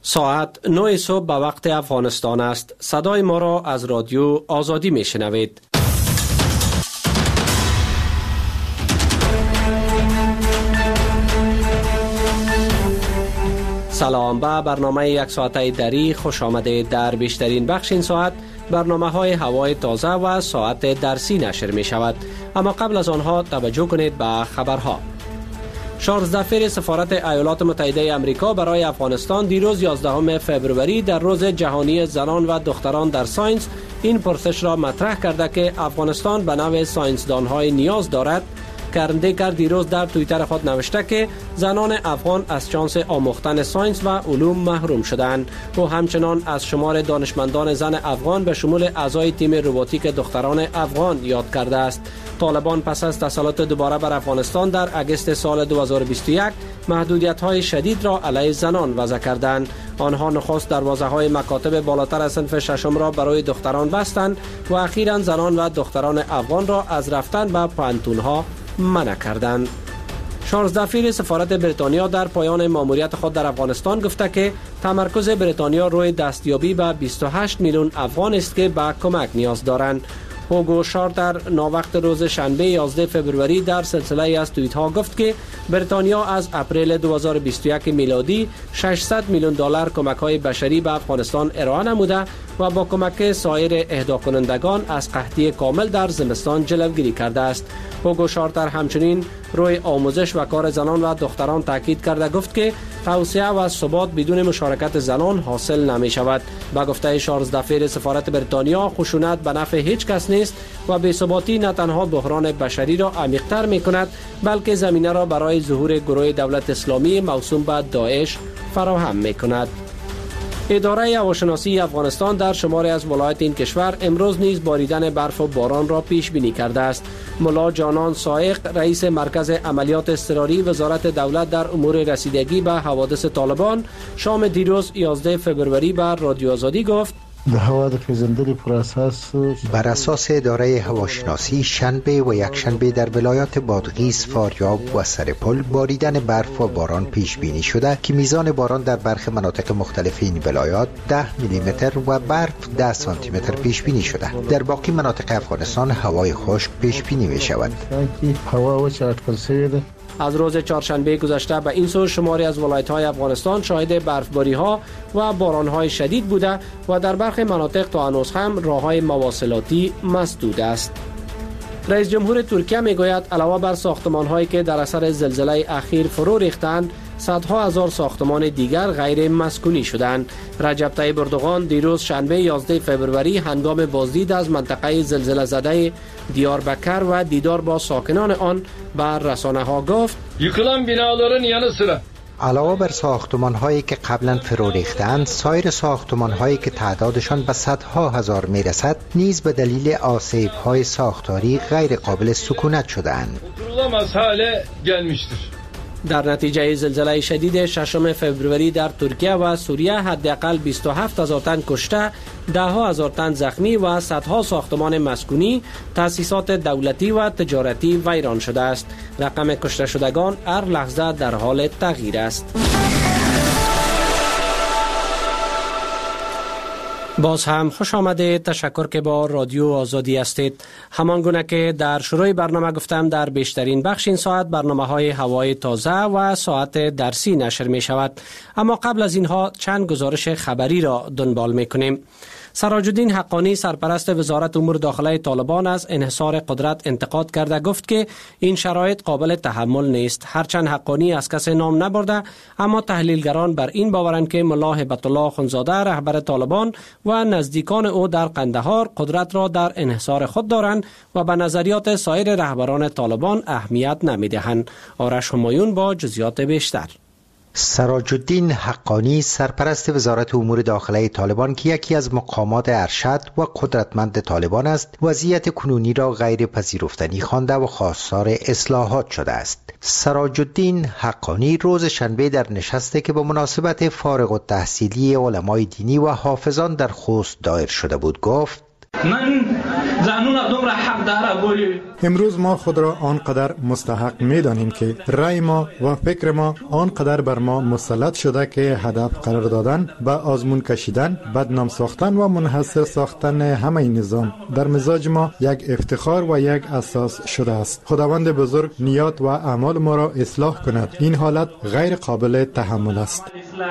ساعت 9 صبح به وقت افغانستان است. صدای ما را از رادیو آزادی می شنوید. سلام، به برنامه یک ساعته دری خوش آمده. در بیشترین بخش این ساعت برنامه های هوای تازه و ساعت درسی نشر می شود. اما قبل از آنها توجه کنید به خبرها. چارلز دفیر سفارت ایالات متحده آمریکا برای افغانستان دیروز 11 فوریه در روز جهانی زنان و دختران در ساینس این پرسش را مطرح کرده که افغانستان به نوع ساینسدان‌های نیاز دارد. کرندیکر دیروز در توییتر خود نوشته که زنان افغان از شانس آموختن ساینس و علوم محروم شدند. او همچنان از شمار دانشمندان زن افغان به شمول اعضای تیم روباتیک دختران افغان یاد کرده است. طالبان پس از تسلط دوباره بر افغانستان در اگست سال 2021 محدودیت‌های شدید را علیه زنان وضع کردند. آنها نخست دروازه‌های مکاتب بالاتر از صنف ششم را برای دختران بستند و اخیراً زنان و دختران افغان را از رفتن به پوهنتون‌ها منع کردند. چارلز دفیر سفارت بریتانیا در پایان ماموریت خود در افغانستان گفته که تمرکز بریتانیا روی دستیابی به 28 میلیون افغان است که به کمک نیاز دارند. هوگو شارتر ناوقت روز شنبه 11 فوریه در سلسله از توییت ها گفت که بریتانیا از اپریل 2021 میلادی 600 میلیون دلار کمک های بشری به افغانستان ارائه نموده و با کمک سایر اهدا کنندگان از قحطی کامل در زمستان جلوگیری کرده است. هوگو شارتر همچنین روی آموزش و کار زنان و دختران تاکید کرده گفت که توسعه و ثبات بدون مشارکت زنان حاصل نمی شود. با گفته چارلز دفیر سفارت بریتانیا، خشونت به نفع هیچ کس نیست و بی‌ثباتی نه تنها بحران بشری را عمیق‌تر می کند بلکه زمینه را برای ظهور گروه دولت اسلامی موسوم به داعش فراهم می کند. اداره هواشناسی افغانستان در شماری از ولایات این کشور امروز نیز باریدن برف و باران را پیش بینی کرده است. ملا جانان سائق، رئیس مرکز عملیات اضطراری وزارت دولت در امور رسیدگی به حوادث طالبان، شام دیروز 11 فوریه بر رادیو آزادی گفت: بر اساس اداره هواشناسی شنبه و یکشنبه در ولایات بادغیس، فاریاب و سرپل باریدن برف و باران پیش بینی شده که میزان باران در برخی مناطق مختلف این ولایات 10 میلیمتر و برف 10 سانتی متر پیش بینی شده. در باقی مناطق افغانستان هوای خشک پیش بینی می شود. از روز چهارشنبه گذشته به این سو شماری از ولایت‌های افغانستان شاهد برفباری‌ها و باران‌های شدید بوده و در برخی مناطق تا هنوز هم راه‌های مواصلاتی مسدود است. رئیس جمهور ترکیه میگوید علاوه بر ساختمان‌هایی که در اثر زلزله اخیر فرو ریختند، صدها هزار ساختمان دیگر غیر مسکونی شدند. رجب طیب اردوغان دیروز شنبه 11 فوریه هنگام بازدید از منطقه زلزله زده دیاربکر و دیدار با ساکنان آن بر رسانه‌ها گفت: یکلان بیناların yanı sıra علاوه بر ساختمان‌هایی که قبلا فرو ریختند، سایر ساختمان‌هایی که تعدادشان به صدها هزار میرسد نیز به دلیل آسیب‌های ساختاری غیر قابل سکونت شده‌اند. oturulamaz hale gelmiştir. در نتیجه زلزله شدید 6 فوریه در ترکیه و سوریه حداقل 27,000 تن کشته، 10,000 تن زخمی و صدها ساختمان مسکونی، تأسیسات دولتی و تجارتی ویران شده است. رقم کشته شدگان هر لحظه در حال تغییر است. باز هم خوش آمده. تشکر که با رادیو آزادی هستید. همان گونه که در شروع برنامه گفتم، در بیشترین بخش این ساعت برنامه های هوای تازه و ساعت درسی نشر می شود. اما قبل از اینها چند گزارش خبری را دنبال می کنیم. سراج الدین حقانی، سرپرست وزارت امور داخله طالبان، از انحصار قدرت انتقاد کرده گفت که این شرایط قابل تحمل نیست. هرچند حقانی از کسی نام نبرده، اما تحلیلگران بر این باورند که ملا هیبت الله خونزاده، رهبر طالبان و نزدیکان او در قندهار قدرت را در انحصار خود دارند و به نظریات سایر رهبران طالبان اهمیت نمیدهند. آرش همایون با جزئیات بیشتر. سراج الدین حقانی، سرپرست وزارت امور داخله طالبان که یکی از مقامات ارشد و قدرتمند طالبان است، وضعیت کنونی را غیر پذیرفتنی خوانده و خواستار اصلاحات شده است. سراج الدین حقانی روز شنبه در نشستی که به مناسبت فارغ التحصیلی علمای دینی و حافظان در خوست دایر شده بود گفت: من زنونه دومره حق داره گویی. امروز ما خود را آنقدر مستحق می‌دانیم که رأی ما و فکر ما آنقدر بر ما مسلط شده که هدف قرار دادن، به آزمون کشیدن، بدنام ساختن و منحصر ساختن همه نظام در مزاج ما یک افتخار و یک اساس شده است. خداوند بزرگ نیات و اعمال ما را اصلاح کند. این حالت غیر قابل تحمل است.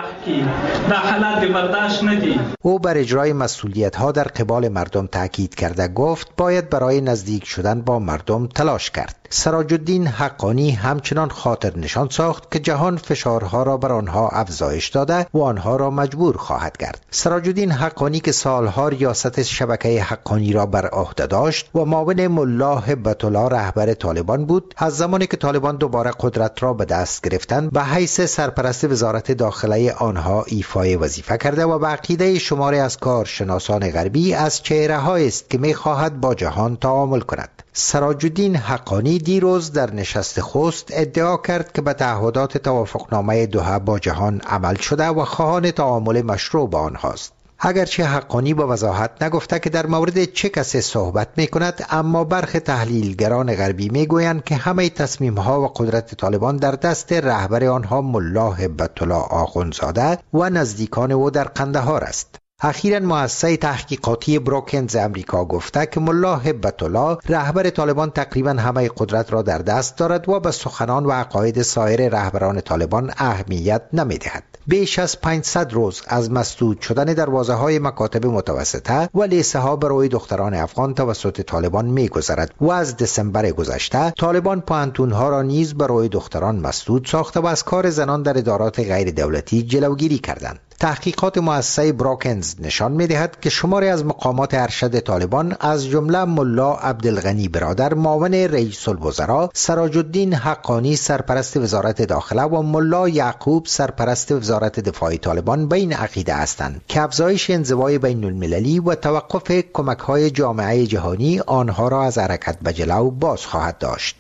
او بر اجرای مسئولیت‌ها در قبال مردم تاکید کرده گفت باید برای نزدیک شدن با مردم تلاش کرد. سراج الدین حقانی همچنان خاطر نشان ساخت که جهان فشارها را بر آنها افزایش داده و آنها را مجبور خواهد کرد. سراج الدین حقانی که سالها ریاست شبکه حقانی را بر عهده داشت و معاون ملا هبت الله رهبر طالبان بود، از زمانی که طالبان دوباره قدرت را به دست گرفتند به حیث سرپرست وزارت داخله آنها ایفای وظیفه کرده و به عقیده شماری از کارشناسان غربی از چهره‌هایی است که می‌خواهد با جهان تعامل کند. سراج الدین حقانی دیروز در نشست خوست ادعا کرد که به تعهدات توافقنامه دوحه با جهان عمل شده و خواهان تعامل مشروع با آنهاست. اگرچه حقانی با وضاحت نگفته که در مورد چه کسی صحبت می کند، اما برخی تحلیلگران غربی می گویند که همه تصمیم ها و قدرت طالبان در دست رهبر آنها ملا هبت الله آخوندزاده و نزدیکان او در قندهار است. اخیراً مؤسسه تحقیقاتی بروکنز امریکا گفته که ملا هبت الله رهبر طالبان تقریباً همه قدرت را در دست دارد و به سخنان و عقاید سایر رهبران طالبان اهمیت نمی‌دهد. بیش از 500 روز از مسدود شدن دروازه‌های مکاتب متوسطه و لیسه‌ها برای دختران افغان توسط طالبان می‌گذرد و از دسامبر گذشته طالبان پوهنتون‌ها را نیز برای دختران مسدود ساخته و از کار زنان در ادارات غیر دولتی جلوگیری کردند. تحقیقات مؤسسه بروکنز نشان می‌دهد که شماری از مقامات ارشد طالبان از جمله ملا عبدالغنی برادر معاون رئیس الوزراء، سراج الدین حقانی سرپرست وزارت داخله و ملا یعقوب سرپرست وزارت دفاع طالبان به این عقیده هستند که افزایش انزوای بین المللی و توقف کمک‌های جامعه جهانی آنها را از حرکت به جلو باز خواهد داشت.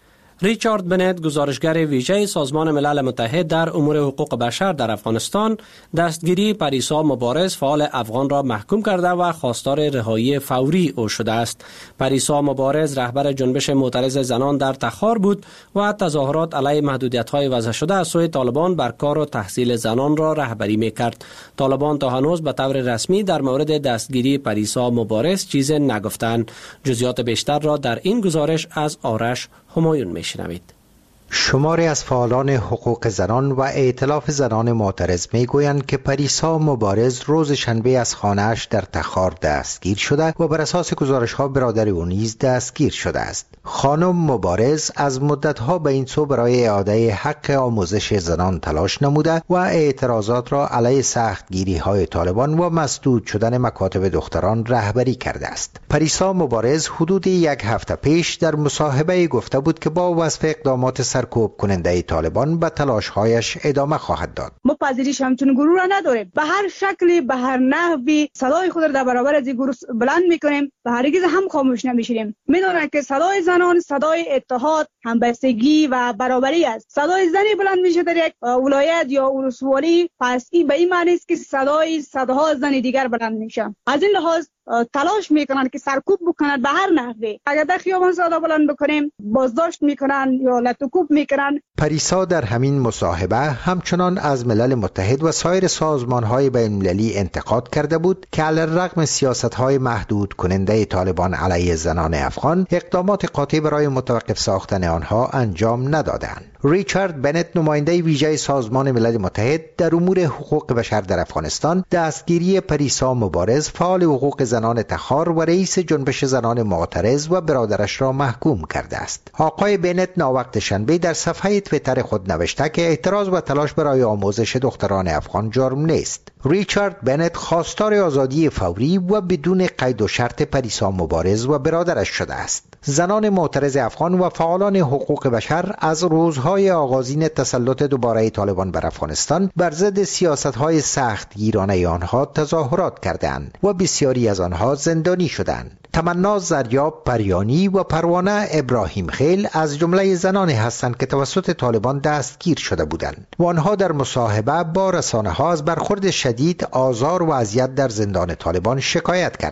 ریچارد بنت، گزارشگر ویژه سازمان ملل متحد در امور حقوق بشر در افغانستان، دستگیری پریسا مبارز فعال افغان را محکوم کرده و خواستار رهایی فوری او شده است. پریسا مبارز رهبر جنبش معترض زنان در تخار بود و تظاهرات علیه محدودیت‌های وضع شده از سوی طالبان بر کار و تحصیل زنان را رهبری می‌کرد. طالبان تا هنوز به طور رسمی در مورد دستگیری پریسا مبارز چیز نگفتند. جزئیات بیشتر را در این گزارش از آرش همایون میشنوید. شماری از فعالان حقوق زنان و ائتلاف زنان معترض میگویند که پریسا مبارز روز شنبه از خانه‌اش در تخار دستگیر شده و بر اساس گزارش‌ها برادر او نیز دستگیر شده است. خانم مبارز از مدت‌ها به این سو برای اعاده حق آموزش زنان تلاش نموده و اعتراضات را علیه سختگیری‌های طالبان و مسدود شدن مکاتب دختران رهبری کرده است. پریسا مبارز حدود یک هفته پیش در مصاحبه گفته بود که با وصف اقدامات سرکوب کننده طالبان به تلاش‌هایش ادامه خواهد داد. ما پذیرش همچون گروه را نداریم. به هر شکلی، به هر نحوی صدای خود را در برابر از این گروه بلند می‌کنیم و هرگز هم خاموش نمی‌شیم. می‌دانند که صدای زنان صدای اتحاد، همبستگی و برابری است. صدای زنی بلند میشه در یک ولایت یا ولسوالی، پس این به این معنی است که صدای صدها زن دیگر بلند میشه. از این لحاظ تلاش میکنن که سرکوب بکنن به هر نحوی. اگر در خیابان صدا بلند بکنیم بازداشت میکنن یا لطوکوب میکنن. پریسا در همین مصاحبه همچنان از ملل متحد و سایر سازمان‌های بین‌المللی انتقاد کرده بود که علیرغم سیاست‌های محدود کننده طالبان علیه زنان افغان اقدامات قاطع برای متوقف ساختن آنها انجام ندادند. ریچارد بنت، نماینده ویژه سازمان ملل متحد در امور حقوق بشر در افغانستان، دستگیری پریسا مبارز فعال حقوق زنان تخار و رئیس جنبش زنان معترض و برادرش را محکوم کرده است. آقای بنت ناوقت شنبه در صفحه توییتر خود نوشته که اعتراض و تلاش برای آموزش دختران افغان جرم نیست. ریچارد بنت خواستار آزادی فوری و بدون قید و شرط پریسا مبارز و برادرش شده است. زنان معترض افغان و فعالان حقوق بشر از روزهای آغازین تسلط دوباره طالبان بر افغانستان بر ضد سیاست‌های سختگیرانه آنها تظاهرات کردند و بسیاری از آنها زندانی شدند. تمنا زریاب پریانی و پروانه ابراهیم خیل از جمله زنانی هستند که توسط طالبان دستگیر شده بودند و آنها در مصاحبه با رسانه‌ها از برخورد شدید، آزار و اذیت در زندان طالبان شکایت کردند.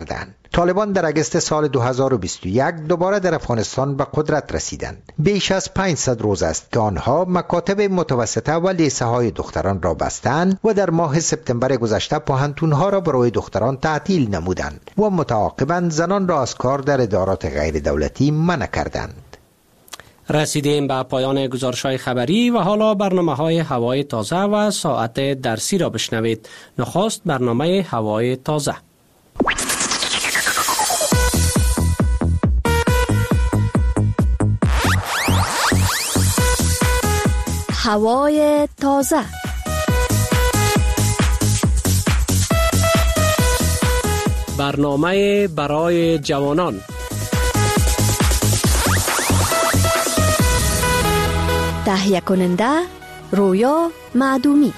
طالبان در اگست سال 2021 دوباره در افغانستان به قدرت رسیدند. بیش از 500 روز است که آنها مکاتب متوسطه و لیسه های دختران را بستند و در ماه سپتامبر گذشته پوهنتون‌ها را برای دختران تعطیل نمودند و متعاقباً زنان را از کار در ادارات غیر دولتی منع کردند. رسیدیم به پایان گزارش‌های خبری و حالا برنامه‌های هوای تازه و ساعت درسی را بشنوید. نخست برنامه هوای تازه. هوای تازه. برنامه برای جوانان. تهیه کننده رویا معدومی.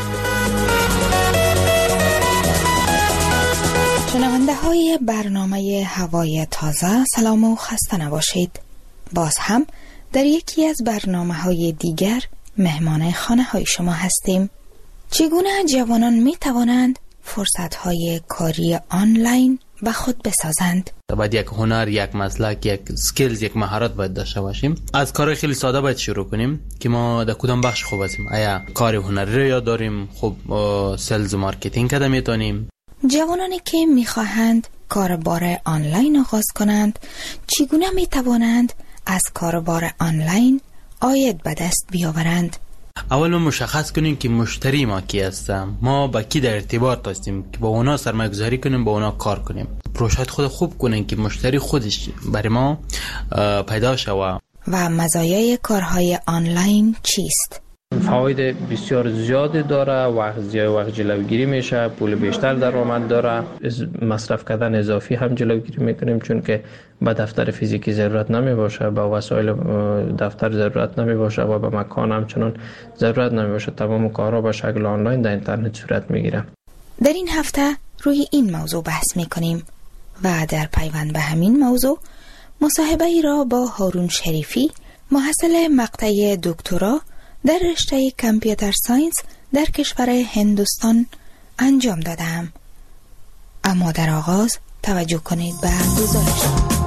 شنونده های برنامه هوای تازه، سلام و خسته نباشید. باز هم در یکی از برنامه های دیگر مهمان خانه های شما هستیم. چگونه جوانان می توانند فرصت های کاری آنلاین به خود بسازند؟ باید یک هنر، یک مسلک، یک سکیلز، یک مهارت باید داشته باشیم. از کار خیلی ساده باید شروع کنیم که ما در کدام بخش خوب هستیم. آیا کار هنری رو یاد داریم؟ خب سلز و مارکتینگ کده میتونیم. جوانانی که میخواهند کاربار آنلاین آغاز کنند چگونه میتوانند از کاربار آنلاین عاید به دست بیاورند؟ اول ما مشخص کنیم که مشتری ما کی هستم، ما با کی در ارتباط هستیم که با اونا سرمایه گذاری کنیم، با اونا کار کنیم. پروژه خود خوب کنیم که مشتری خودش برای ما پیدا شود. و مزایای کارهای آنلاین چیست؟ فواید بسیار زیادی داره. وقت جلوگیری میشه، پول بیشتر درآمد داره، مصرف کردن اضافی هم جلوگیری میکنیم چون که به دفتر فیزیکی ضرورت نمی باشه، به وسایل دفتر ضرورت نمی باشه و به مکان همچنان ضرورت نمی باشه. تمام کارها به شکل آنلاین در اینترنت صورت میگیره. در این هفته روی این موضوع بحث میکنیم و در پیوند به همین موضوع مصاحبه ای را با هارون شریفی، محصل مقطع دکترا در رشته کامپیوتر ساینس در کشور هندوستان انجام دادم. اما در آغاز توجه کنید به گزارش.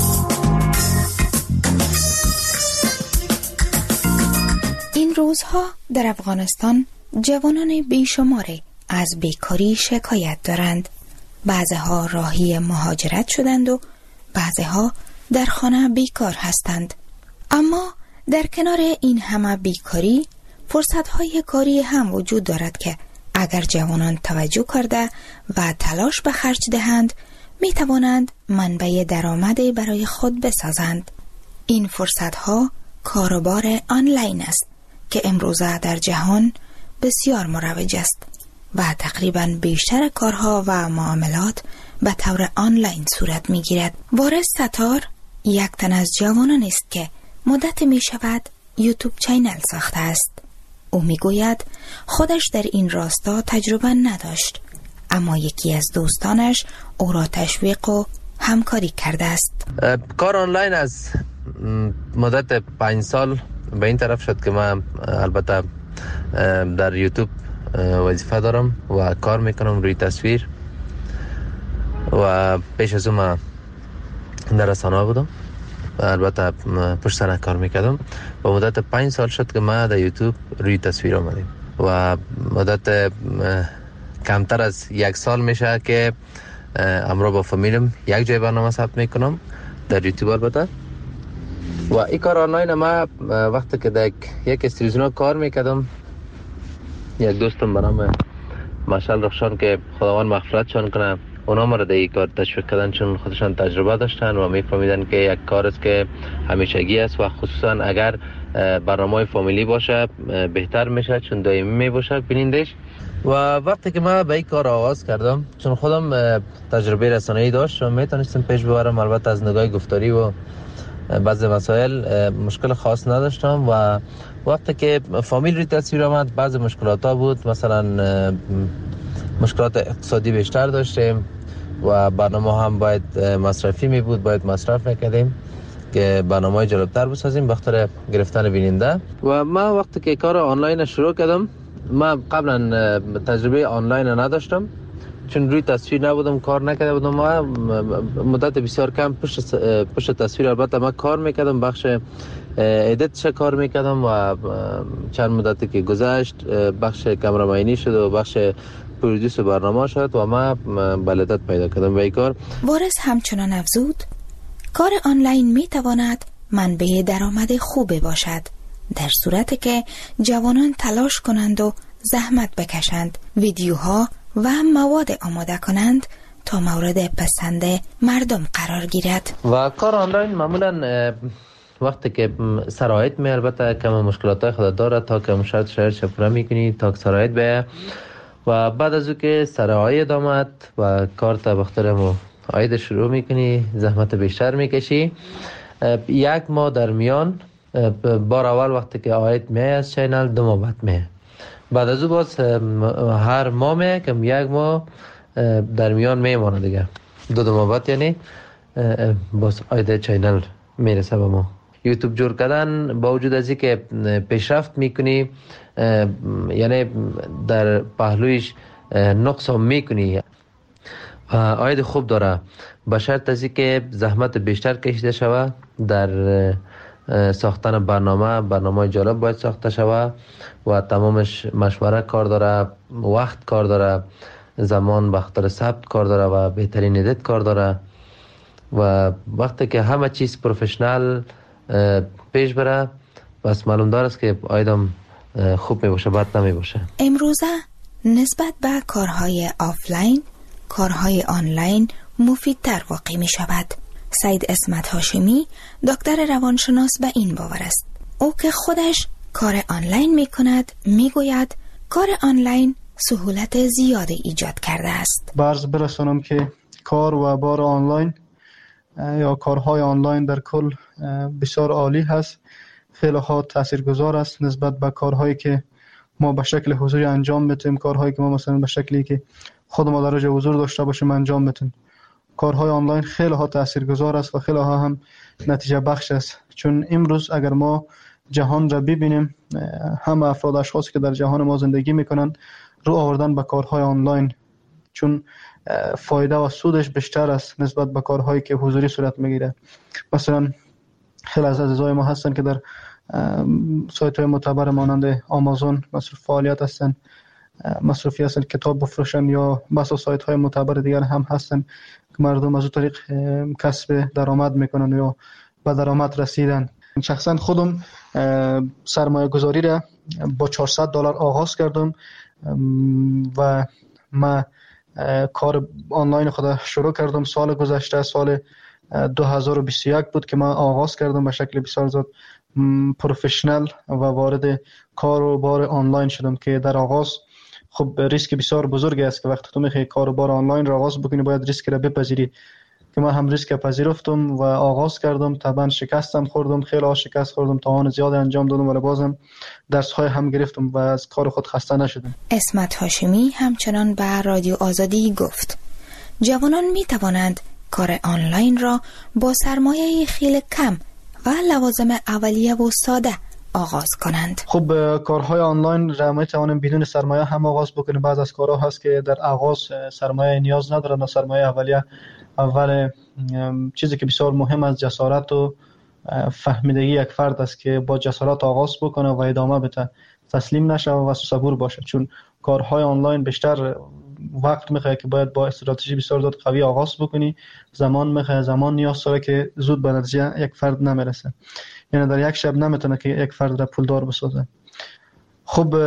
این روزها در افغانستان جوانان بیشماری از بیکاری شکایت دارند. بعضها راهی مهاجرت شدند و بعضها در خانه بیکار هستند. اما در کنار این همه بیکاری فرصت‌های کاری هم وجود دارد که اگر جوانان توجه کرده و تلاش به خرج دهند می توانند منبع درآمدی برای خود بسازند. این فرصت‌ها کاروبار آنلاین است که امروزه در جهان بسیار مروج است و تقریباً بیشتر کارها و معاملات به طور آنلاین صورت می گیرد. وارث ستار یک تن از جوانان است که مدت می شود یوتیوب چینل ساخته است. او می گوید خودش در این راستا تجربه نداشت، اما یکی از دوستانش او را تشویق و همکاری کرده است. کار آنلاین از مدت 5 سال به این طرف شد که من البته در یوتیوب وظیفه دارم و کار میکنم روی تصویر و پیش از اون من در رسانه بودم و البته پشت سر کار میکردم و مدت 5 سال شد که من در یوتیوب روی تصویر آمدیم و مدت کمتر از 1 سال میشه که امروز با فامیلم یک جای برنامه ثبت میکنم در یوتیوب. البته و این کار آنلاین ما وقتی که در یک استودیو کار میکردم، یک دوستم به نام مشعل رخشان که خداوند مغفرتشان کنه، اونا ما را در این کار تشویق کردن چون خودشان تجربه داشتن و میفهمیدن که یک کار است که همیشگی است و خصوصا اگر برنامه فامیلی باشه بهتر میشه چون دائمی میباشه بینندش. و وقتی که من به این کار آغاز کردم چون خودم تجربه رسانه‌ای داشتم میتونستم پیش ببرم، البته از نگاه گفتاری و بعضی مسائل مشکل خاص نداشتم و وقتی که فامیل روی تصویر آمد بعضی مشکلات ها بود، مثلا مشکلات اقتصادی بیشتر داشتیم و برنامه هم باید مصرفی می بود، باید مصرف میکردیم که برنامه جالبتر بسازیم بخاطر گرفتن بیننده. و من وقتی که کار آنلاین شروع کردم، من قبلا تجربه آنلاین نداشتم چون روی تصویر نبودم، کار نکرده بودم، ما مدت بسیار کم پشت تصویر البته ما کار میکردم، بخش ادیتش کار میکردم و چند مدتی که گذشت بخش کامرامانی شد و بخش پرودوس برنامه شد و ما بلدت پیدا کردم به این کار. وارث همچنان افزود کار آنلاین میتواند منبع درآمد خوبی باشد در صورتی که جوانان تلاش کنند و زحمت بکشند، ویدیوها و مواد آماده کنند تا مورد پسند مردم قرار گیرد. و کار آنلاین معمولا وقتی که شرایط می البته کم مشکلات خود داره تا که شرایط پورا میکنی تا که شرایط به و بعد از او که شرایط آمد و کار تا بخترم عاید شروع میکنی، زحمت بیشتر میکشی. یک ماه در میان بار اول وقتی که عاید می از چینل 2 ماه بعد از او باز هر ماه کم یک ماه در میان میمانه دیگه 2 ماه بعد یعنی باز عاید چینل میرسه به ما. یوتیوب جور کردن با وجود از اینکه پیشرفت میکنی یعنی در پهلویش نقص هم میکنی، عاید خوب داره به شرط از اینکه زحمت بیشتر کشیده شود در ساختن برنامه جالب باید ساخته شود و تمامش مشوره کار داره، وقت کار داره، زمان بخاطر ثبت کار داره و بهترین ادیت کار داره و وقتی که همه چیز پروفشنال پیش بره بس معلوم داره است که عایدم خوب می باشه، بد نمی باشه. امروزه نسبت به کارهای آفلاین کارهای آنلاین مفیدتر واقع می شود. سید اسمت هاشمی دکتر روانشناس به این باور است. او که خودش کار آنلاین می کند می گوید کار آنلاین سهولت زیادی ایجاد کرده است. برز برسانم که کار و بار آنلاین یا کارهای آنلاین در کل بسیار عالی هست، خیلی ها تاثیرگذار است نسبت به کارهایی که ما به شکل حضوری انجام میتیم، کارهایی که ما مثلا به شکلی که خود ما درجه حضور داشته باشیم انجام میتیم. کارهای آنلاین خیلی ها تاثیرگذار است و خیلی ها هم نتیجه بخش است، چون امروز اگر ما جهان را ببینیم همه افراد اشخاصی که در جهان ما زندگی میکنن رو آوردن به کارهای آنلاین، چون فایده و سودش بیشتر است نسبت به کارهایی که حضوری صورت میگیره. مثلا خیلی از عزیزای ما هستن که در سایت های معتبر مانند آمازون مصروف فعالیت هستن، مصروفی هستن کتاب بفروشن یا بسا سایت های معتبر دیگر هم هستن که مردم از اون طریق کسب درآمد میکنن یا به درآمد رسیدن. شخصا خودم سرمایه گذاری را با $400 آغاز کردم و ما کار آنلاین خود شروع کردم سال گذشته، سال 2021 بود که من آغاز کردم به شکل بسیار زیاد پروفشنال و وارد کار و بار آنلاین شدم که در آغاز خب ریسک بسیار بزرگی است که وقتی تو میخوای کار و بار آنلاین را آغاز بکنی باید ریسک را بپذیری که من هم ریسک پذیرفتم و آغاز کردم. طبعا شکستم خوردم، خیلی شکست خوردم، توان زیاد انجام دادم ولی بازم درس های هم گرفتم و از کار خود خسته نشدم. اسمت هاشمی همچنان به رادیو آزادی گفت جوانان می توانند کار آنلاین را با سرمایه خیلی کم و لوازم اولیه و ساده آغاز کنند. خب کارهای آنلاین را می توانیم بدون سرمایه هم آغاز بکنیم. بعض از کارها هست که در آغاز سرمایه نیاز ندارند و سرمایه اولیه اول چیزی که بسیار مهم است جسارت و فهمیدگی یک فرد است که با جسارت آغاز بکنه و ادامه بده، تسلیم نشه و صبور باشه، چون کارهای آنلاین بیشتر وقت میخواد که باید با استراتژی بسیار زیاد قوی آغاز بکنی، زمان میخواد، زمان نیاز داره که زود به نتیجه یک فرد نمیرسه، یعنی در یک شب نمیتونه که یک فرد را پولدار بسازه. خب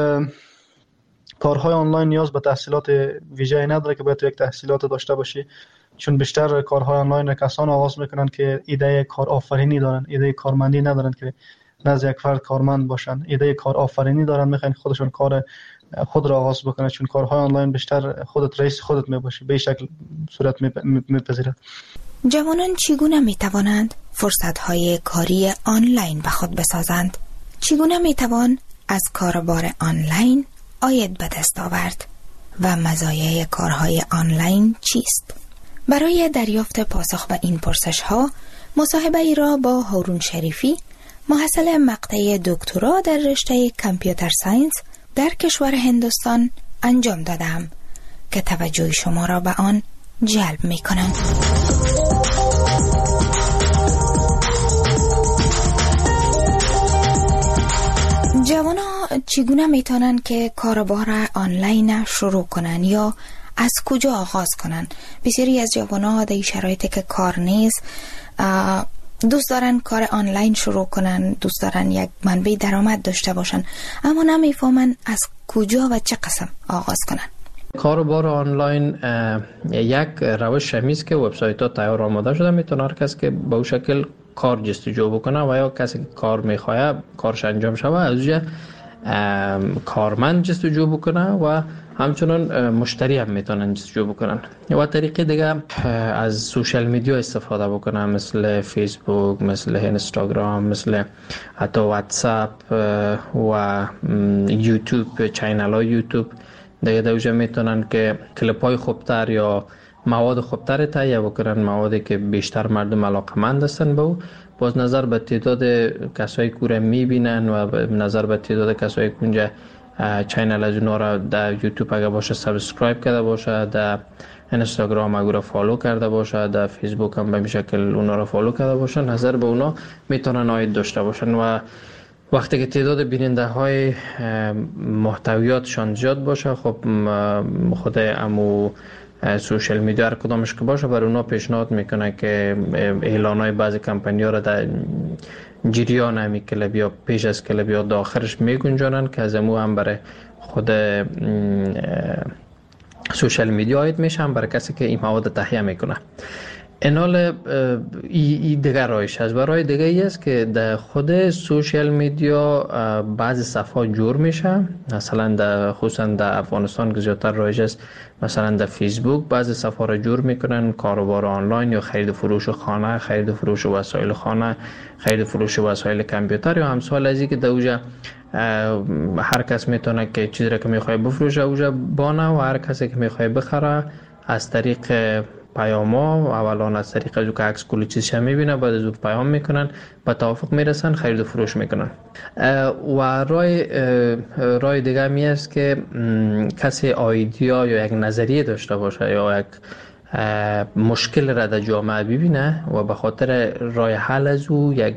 کارهای آنلاین نیاز به تحصیلات ویژه‌ای نداره که باید یک تحصیلات داشته باشی، چون بیشتر کارهای آنلاین کسان آغاز میکنن که ایده کار آفرینی دارن، ایده کارمندی ندارن که نزد یک فرد کارمند باشن، ایده کار آفرینی دارن، میخوان خودشون کار خود را آغاز بکنن، چون کارهای آنلاین بیشتر خودت رئیس خودت میباشی، به این شکل صورت میپذیره. جوانان چگونه میتوانند فرصت‌های کاری آنلاین به خود بسازند؟ چگونه میتوان از کاربار آنلاین عاید به دست آورد و مزایای کارهای آنلاین چیست؟ برای دریافت پاسخ به این پرسش‌ها مصاحبه ای را با هارون شریفی محصل مقطع دکترا در رشته کامپیوتر ساینس در کشور هندوستان انجام دادم که توجه شما را به آن جلب می کنند. جوانا چگونه میتونن که کاروبار آنلاین شروع کنن یا از کجا آغاز کنن؟ بسیاری از جوانا در شرایطی که کار نیست دوست دارن کار آنلاین شروع کنن، دوست دارن یک منبع درآمد داشته باشن، اما نمیفهمن از کجا و چه قسم آغاز کنن. کاروبار آنلاین یک روش همیست که وبسایت ها تیار آماده شده، میتونه هر کس که به اون شکل کار جستجو بکنه و یا کسی که کار میخواه کارش انجام شود از اونجا کارمند جستجو بکنه و همچنان مشتری هم میتونن جستجو بکنن. و طریقه دیگه از سوشال میدیا استفاده بکنن، مثل فیسبوک، مثل اینستاگرام، مثل حتی واتساپ و یوتیوب، چینل های یوتیوب دیگه دوجه میتونن که کلیپ های خوبتر یا مواد خوبتر تهیه بکنن، موادی که بیشتر مردم علاقمند هستن به او. باز نظر به تعداد کسایی که رو میبینن و نظر به تعداد کسایی که اونجا چینل از اونا را در یوتیوب اگه باشه سابسکرایب کرده باشه، در اینستاگرام اگه را فالو کرده باشه، در فیسبوک هم به شکل اونا را فالو کرده باشه، نظر به اونا میتونن عاید داشته باشن. و وقتی که تعداد بیننده های محتویاتشان زیاد باشه، خب خود امو سوشال میدیا هر کدامش که باشه بر اونا پیشنهاد میکنه که اعلان های بعضی کمپانی ها را در جریان همی کلب یا پیش از کلب یا داخلش میگنجانن که از امو هم برای خود سوشال میدیا عاید میشه، هم برای کسی که این مواد تهیه میکنه. اینال این دیگر رایش هست. و رای دیگه ای است که در خود سوشال میدیا بعضی صفحات جور میشه، مثلا خصوصا در افغانستان که زیادتر رایج است، مثلا در فیسبوک بعضی صفحه را جور میکنن، کاروبار آنلاین یا خرید فروش خانه، خرید فروش وسایل خانه، خرید فروش وسایل کامپیوتر یا همسال از این که در اوجا هر کس میتونه که چیزی را که میخواد بفروشه اوجا بانه و هر کسی که میخواد بخره از طریق پیاما، اولان از طریق از که عکس کلی چیزش میبینه، بعد از اون پیام میکنن، به توافق میرسن، خرید و فروش میکنن. و رای دیگه می است که کسی ایده یا یک نظریه داشته باشه یا یک مشکل را در جامعه ببینه و به خاطر رای حل از او یک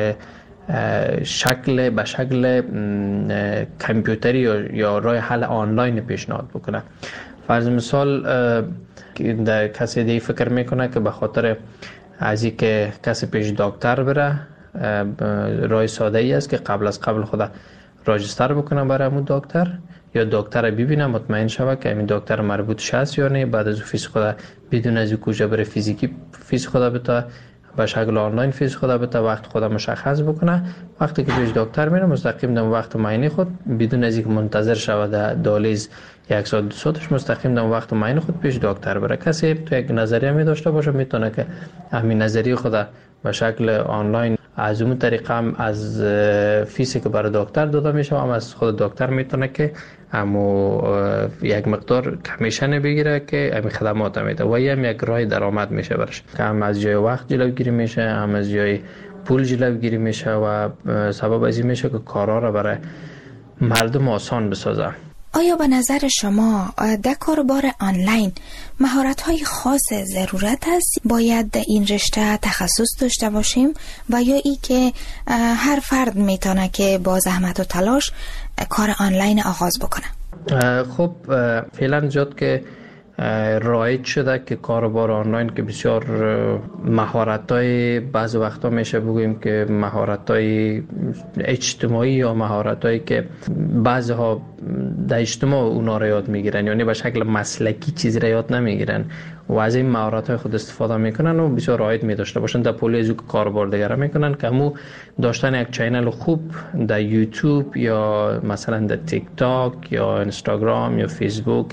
به شکل کامپیوتری یا رای حل آنلاین پیشنهاد بکنه. فرض مثال کسی دیگه فکر میکنه که به خاطر از این که کسی پیش دکتر بره، رای ساده ای است که قبل خدا راجستر بکنه برای همون دکتر، یا دکتر ببینه مطمئن شوه که همین دکتر مربوط هست یا نه، بعد از فیس خدا بدون از کجا بره فیزیکی فیس خدا بتا به شکل آنلاین فیس خدا بتا وقت خدا مشخص بکنه. وقتی که پیش دکتر میره مستقیم در وقت معاینه خود بدون از اینکه منتظر شوه در دالیز یک ساعت دو ساعتش مستقیم در وقت معاینه خود پیش دکتر بره. کسی تو یک نظریه می داشته باشه میتونه که همین نظریه خدا به شکل آنلاین از اون طریقه هم از فیسی که برای دکتر داده میشه هم از خود دکتر میتونه که همو یک مقدار کمیشن بگیره که همین خدمات میده و هم یک راه درآمد میشه برش، که هم از جای وقت جلوگیری میشه، هم از جای پول جلوگیری میشه و سبب از این میشه که کارا را برای مردم آسان بسازه. آیا به نظر شما در کاربار آنلاین مهارت‌های خاص ضرورت است؟ باید در این رشته تخصص داشته باشیم و یا ای که هر فرد میتونه که با زحمت و تلاش کار آنلاین آغاز بکنه؟ خب فعلا زیاد که رایج شده که کاربار آنلاین که بسیار مهارت‌های بعض وقتا میشه بگوییم که مهارت‌های اجتماعی یا مهارت‌هایی که بعضها در اجتماع اونا را یاد میگیرن، یعنی به شکل مسلکی چیزی را یاد نمیگیرن و از این مهارت‌های خود استفاده میکنن و بسیار رایج می داشته باشن در پولی از او کاربار دیگر میکنن که همو داشتن یک چینل خوب در یوتیوب یا مثلا در تیک تاک یا اینستاگرام یا فیسبوک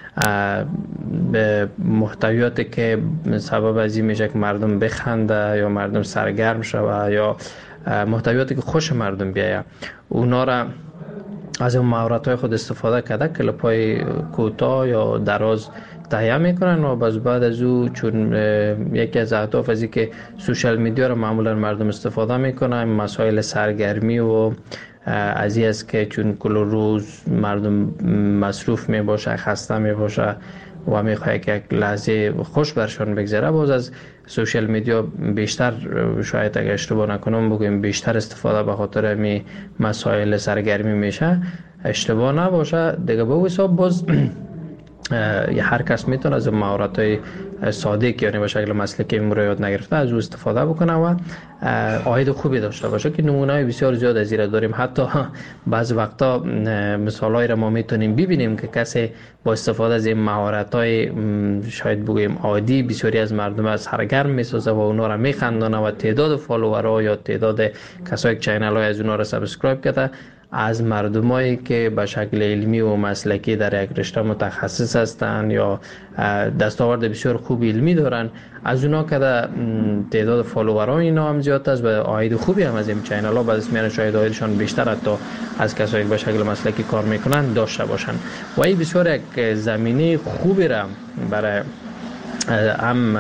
به محتویاتی که سبب از این میشه که مردم بخنده یا مردم سرگرم شوه یا محتویاتی که خوش مردم بیایه، اونا را از اون مهارت‌های خود استفاده کرده کلیپ‌های کوتاه یا دراز تهیه میکنن و بعد از او چون یکی از اهداف از این که سوشال میدیا را معمولا مردم استفاده میکنن، مسائل سرگرمی و از این است که چون کل روز مردم مصروف می باشه، خسته می باشه و میخواد که یک لحظه خوش برشان بگذره، باز از سوشال میدیا بیشتر، شاید اگر اشتباه نکنم بگویم بیشتر استفاده به خاطر می مسائل سرگرمی میشه، اشتباه نباشه دیگه. به حساب باز هر کس میتونه از مهارت‌های ساده که یعنی به شکل مسلکی یاد نگرفته از او استفاده بکنه و عاید خوبی داشته باشه، که نمونه‌های بسیار زیاد از این داریم. حتی بعض وقتا مثالایی را ما میتونیم ببینیم که کسی با استفاده از این مهارت‌های شاید بگویم عادی بسیاری از مردم از سرگرم میسازه و اونا را میخندانه و تعداد فالوورها یا تعداد کسایی که چینل‌های از اونا را سابسکرایب کرده از مردمایی که به شکل علمی و مسلکی در یک رشته متخصص هستند یا دستاورد بسیار خوب علمی دارن، از اونا که تعداد فالوورها اینا هم زیاد است و عاید خوبی هم از این چینل ها بعد میان شاید عایدشان بیشتر حتی از کسایی که به شکل مسلکی کار میکنن داشته باشن و این بسیار یک زمینه خوبی را برای هم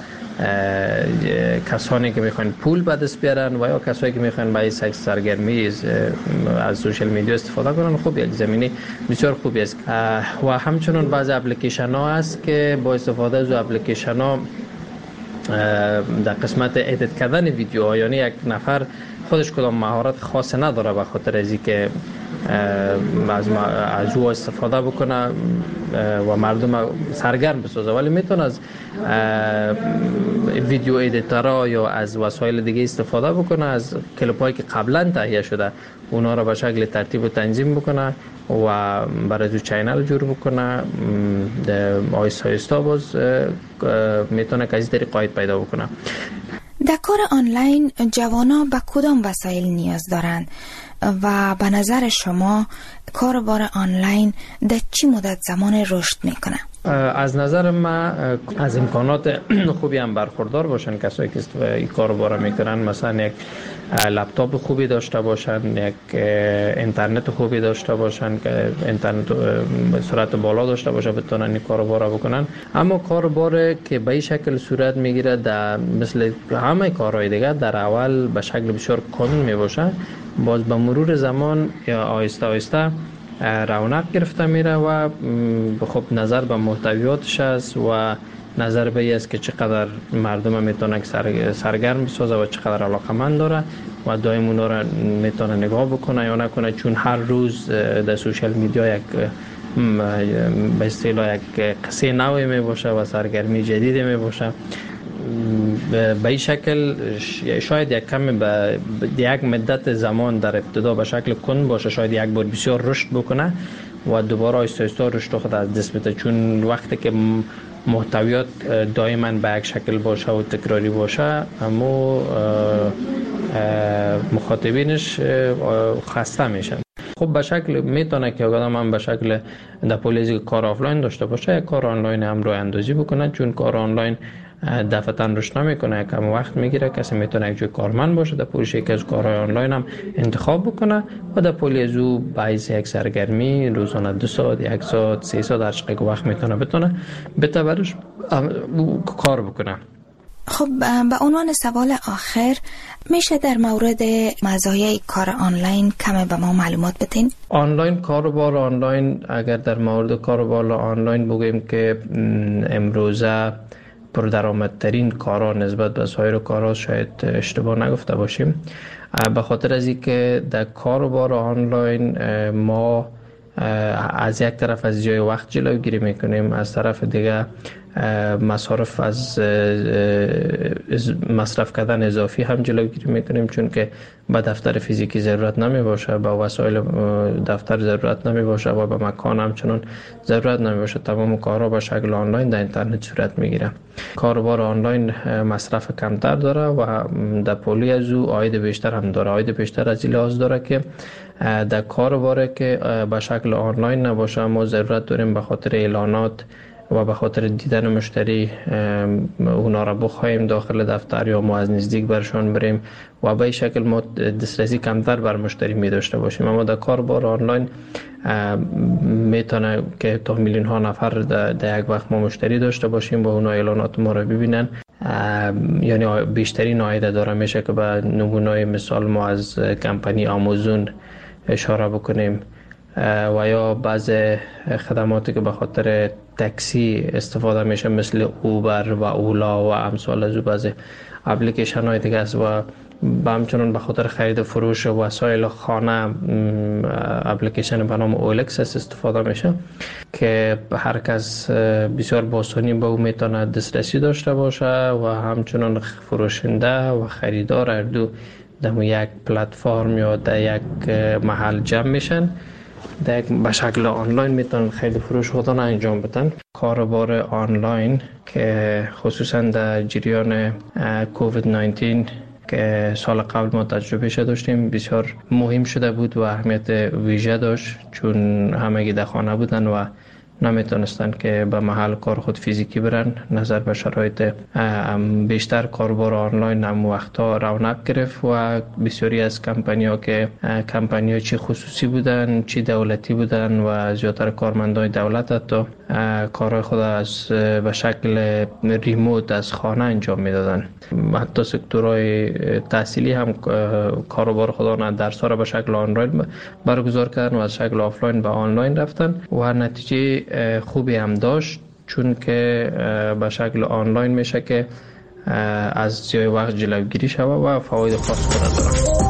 کسانی که میخوان پول به دست بیارن و یا کسایی که میخوان برای سرگرمی از سوشال میدیا استفاده کنن، خب یک زمینه بسیار خوبی است. و همچنین بعضی اپلیکیشن ها هست که با استفاده از اپلیکیشن ها در قسمت ادیت کردن ویدیوها، یعنی یک نفر خودش کدام مهارت خاص نداره به خاطر از اینکه از او استفاده بکنه و مردم سرگرم بسازه، ولی میتونه از ویدیو ادیتورها یا از وسایل دیگه استفاده بکنه، از کلیپ هایی که قبلا تهیه شده اونا را به شکل ترتیب و تنظیم بکنه و برای تو چینل جور بکنه. آیستا آیستا باز میتونه که از طریق عاید پیدا بکنه. در کار آنلاین جوانا به کدام وسایل نیاز دارند و به نظر شما کاربار آنلاین در چی مدت زمان رشد میکنه؟ از نظر من از امکانات خوبی هم برخوردار باشن کسایی که این کارو میکنن، مثلا یک لپتاپ خوبی داشته باشن، یک اینترنت خوبی داشته باشن که اینترنت سرعت بالا داشته باشه بتونن این کارو بکنن. اما کاربار که به این شکل صورت میگیره در مثل همه کارهای دیگه در اول به شکل بسیار کند میباشه، باز به مرور زمان یا آهسته آهسته رونق گرفته میره و خب نظر به محتویاتش است و نظر به این است که چقدر مردم میتونه سرگرم بسازه و چقدر علاقمند داره و دائم اونا را میتونه نگاه بکنه یا نکنه، چون هر روز در سوشال میدیا یک به اصطلاح یک قصه نوی می باشه و سرگرمی جدیدی می باشه. به این شکل شاید یک کمی به یک مدت زمان در ابتدا به شکل کند باشه، شاید یک بار بسیار رشد بکنه و دوباره آهسته آهسته رشد خود از دست بده، چون وقتی که محتویات دائما به یک شکل باشه و تکراری باشه اما مخاطبینش خسته میشن. خب به شکل میتونه که آدم هم به شکل در پولیزی کار آفلاین داشته باشه، یک کار آنلاین هم رو اندازی بکنه، چون کار آنلاین دفعتاً رشد نمیکنه، کم وقت میگیره. کسی میتونه یک جای کارمند باشه در پولیش یکی از کارهای آنلاین هم انتخاب بکنه و در پولی از او باعث یک سرگرمی روزانه 2 ساعت 1 ساعت 3 ساعت هر چقدر وقت بتونه بتبرش کار بکنه. خب به عنوان سوال آخر میشه در مورد مزایای کار آنلاین کمی به ما معلومات بدین؟ آنلاین کاروبار آنلاین، اگر در مورد کاروبار آنلاین بگویم که امروزه پردرآمدترین کارا نسبت به سایر کارا، شاید اشتباه نگفته باشیم، به خاطر از اینکه در کاروبار آنلاین ما از یک طرف از جای وقت جلوگیری میکنیم، از طرف دیگه مصارف از مصرف کردن اضافی هم جلوگیری میکنیم، چون که به دفتر فیزیکی ضرورت نمی باشه، به وسایل دفتر ضرورت نمی باشه و به مکان همچنان ضرورت نمی باشه. تمام کارها به شکل آنلاین در اینترنت صورت میگیره. کاروبار آنلاین مصرف کمتر داره و در پولی از او عاید بیشتر هم داره. عاید بیشتر از این لحاظ داره که در کاروباری که به شکل آنلاین نباشه ما ضرورت داریم به خاطر اعلانات و به خاطر دیدن مشتری اونا را بخوایم داخل دفتر یا ما از نزدیک برشان بریم و به این شکل ما دسترسی کمتر بر مشتری می داشته باشیم. اما در کاربار آنلاین میتونه که تا میلیون ها نفر در یک وقت ما مشتری داشته باشیم و اونا اعلانات ما را ببینن، یعنی بیشترین عاید داره. میشه که به نمونه مثال ما از کمپانی آمازون اشاره بکنیم و یا بعض خدماتی که به خاطر تاکسی استفاده میشه مثل اوبر و اولا و امثال از بعض اپلیکیشن های دیگه است و همچنین به خاطر خرید و فروش وسایل خانه اپلیکیشن به نام اولکس استفاده میشه که هر کس بسیار با آسانی به او میتونه دسترسی داشته باشه و همچنین فروشنده و خریدار هر دو در یک پلتفرم یا در یک محل جمع میشن، به شکل آنلاین میتونن خرید و فروش خودشون انجام بدن. کاروبار آنلاین که خصوصا در جریان کووید 19 که سال قبل ما تجربه داشتیم بسیار مهم شده بود و اهمیت ویژه داشت، چون همگی در خانه بودن و نمیتونستن که به محل کار خود فیزیکی برن. نظر به شرایط بیشتر کاروبار آنلاین هم وقتا رونق گرفت و بسیاری از کمپانی‌ها که کمپانی‌ها چی خصوصی بودن چی دولتی بودن و زیادتر کارمندای دولت حتی کارهای خود از به شکل ریموت از خانه انجام میدادن. حتی سکتورهای تحصیلی هم کاروبار خودشان درس‌ها را به شکل آنلاین برگزار کردن و از شکل آفلاین به آنلاین رفتن و نتیجه خوبی هم داشت، چون که به شکل آنلاین میشه که از ضیاع وقت جلوگیری شود و فواید خاص خود داره.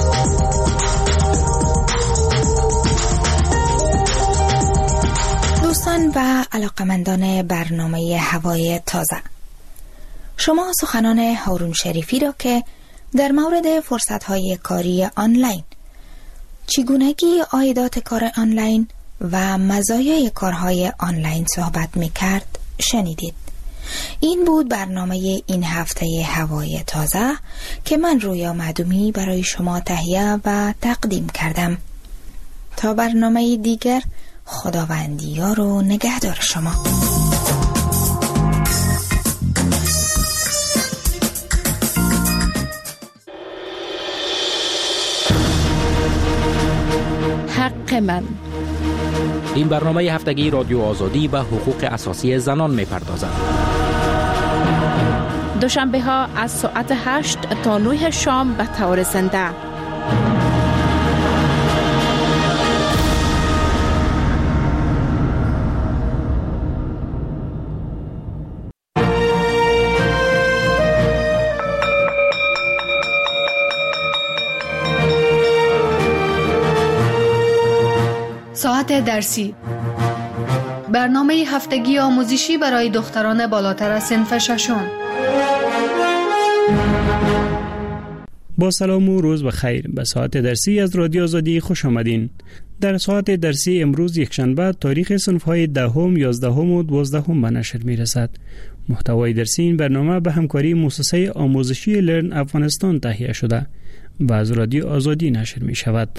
دوستان و علاقمندان برنامه هوای تازه، شما سخنان هارون شریفی را که در مورد فرصت‌های کاری آنلاین، چگونگی عایدات کار آنلاین و مزایای کارهای آنلاین صحبت می‌کرد شنیدید. این بود برنامه این هفته هوای تازه که من رویا معدومی برای شما تهیه و تقدیم کردم. تا برنامه دیگر، خداوندی یار و نگهدار شما. حق من. این برنامه هفتگی رادیو آزادی به حقوق اساسی زنان می‌پردازد. دوشنبه ها از ساعت 8 تا 9 شام به طور زنده. ساعت درسی، برنامه هفتگی آموزشی برای دختران بالاتر از صنف ششم. با سلام و روز بخیر. به ساعت درسی از رادیو آزادی خوش آمدین. در ساعت درسی امروز یکشنبه تاریخ صنف‌های 10ام، 11ام و 12ام به نشر می‌رسد. محتوای درسی این برنامه به همکاری مؤسسه آموزشی لرن افغانستان تهیه شده و از رادیو آزادی نشر می‌شود.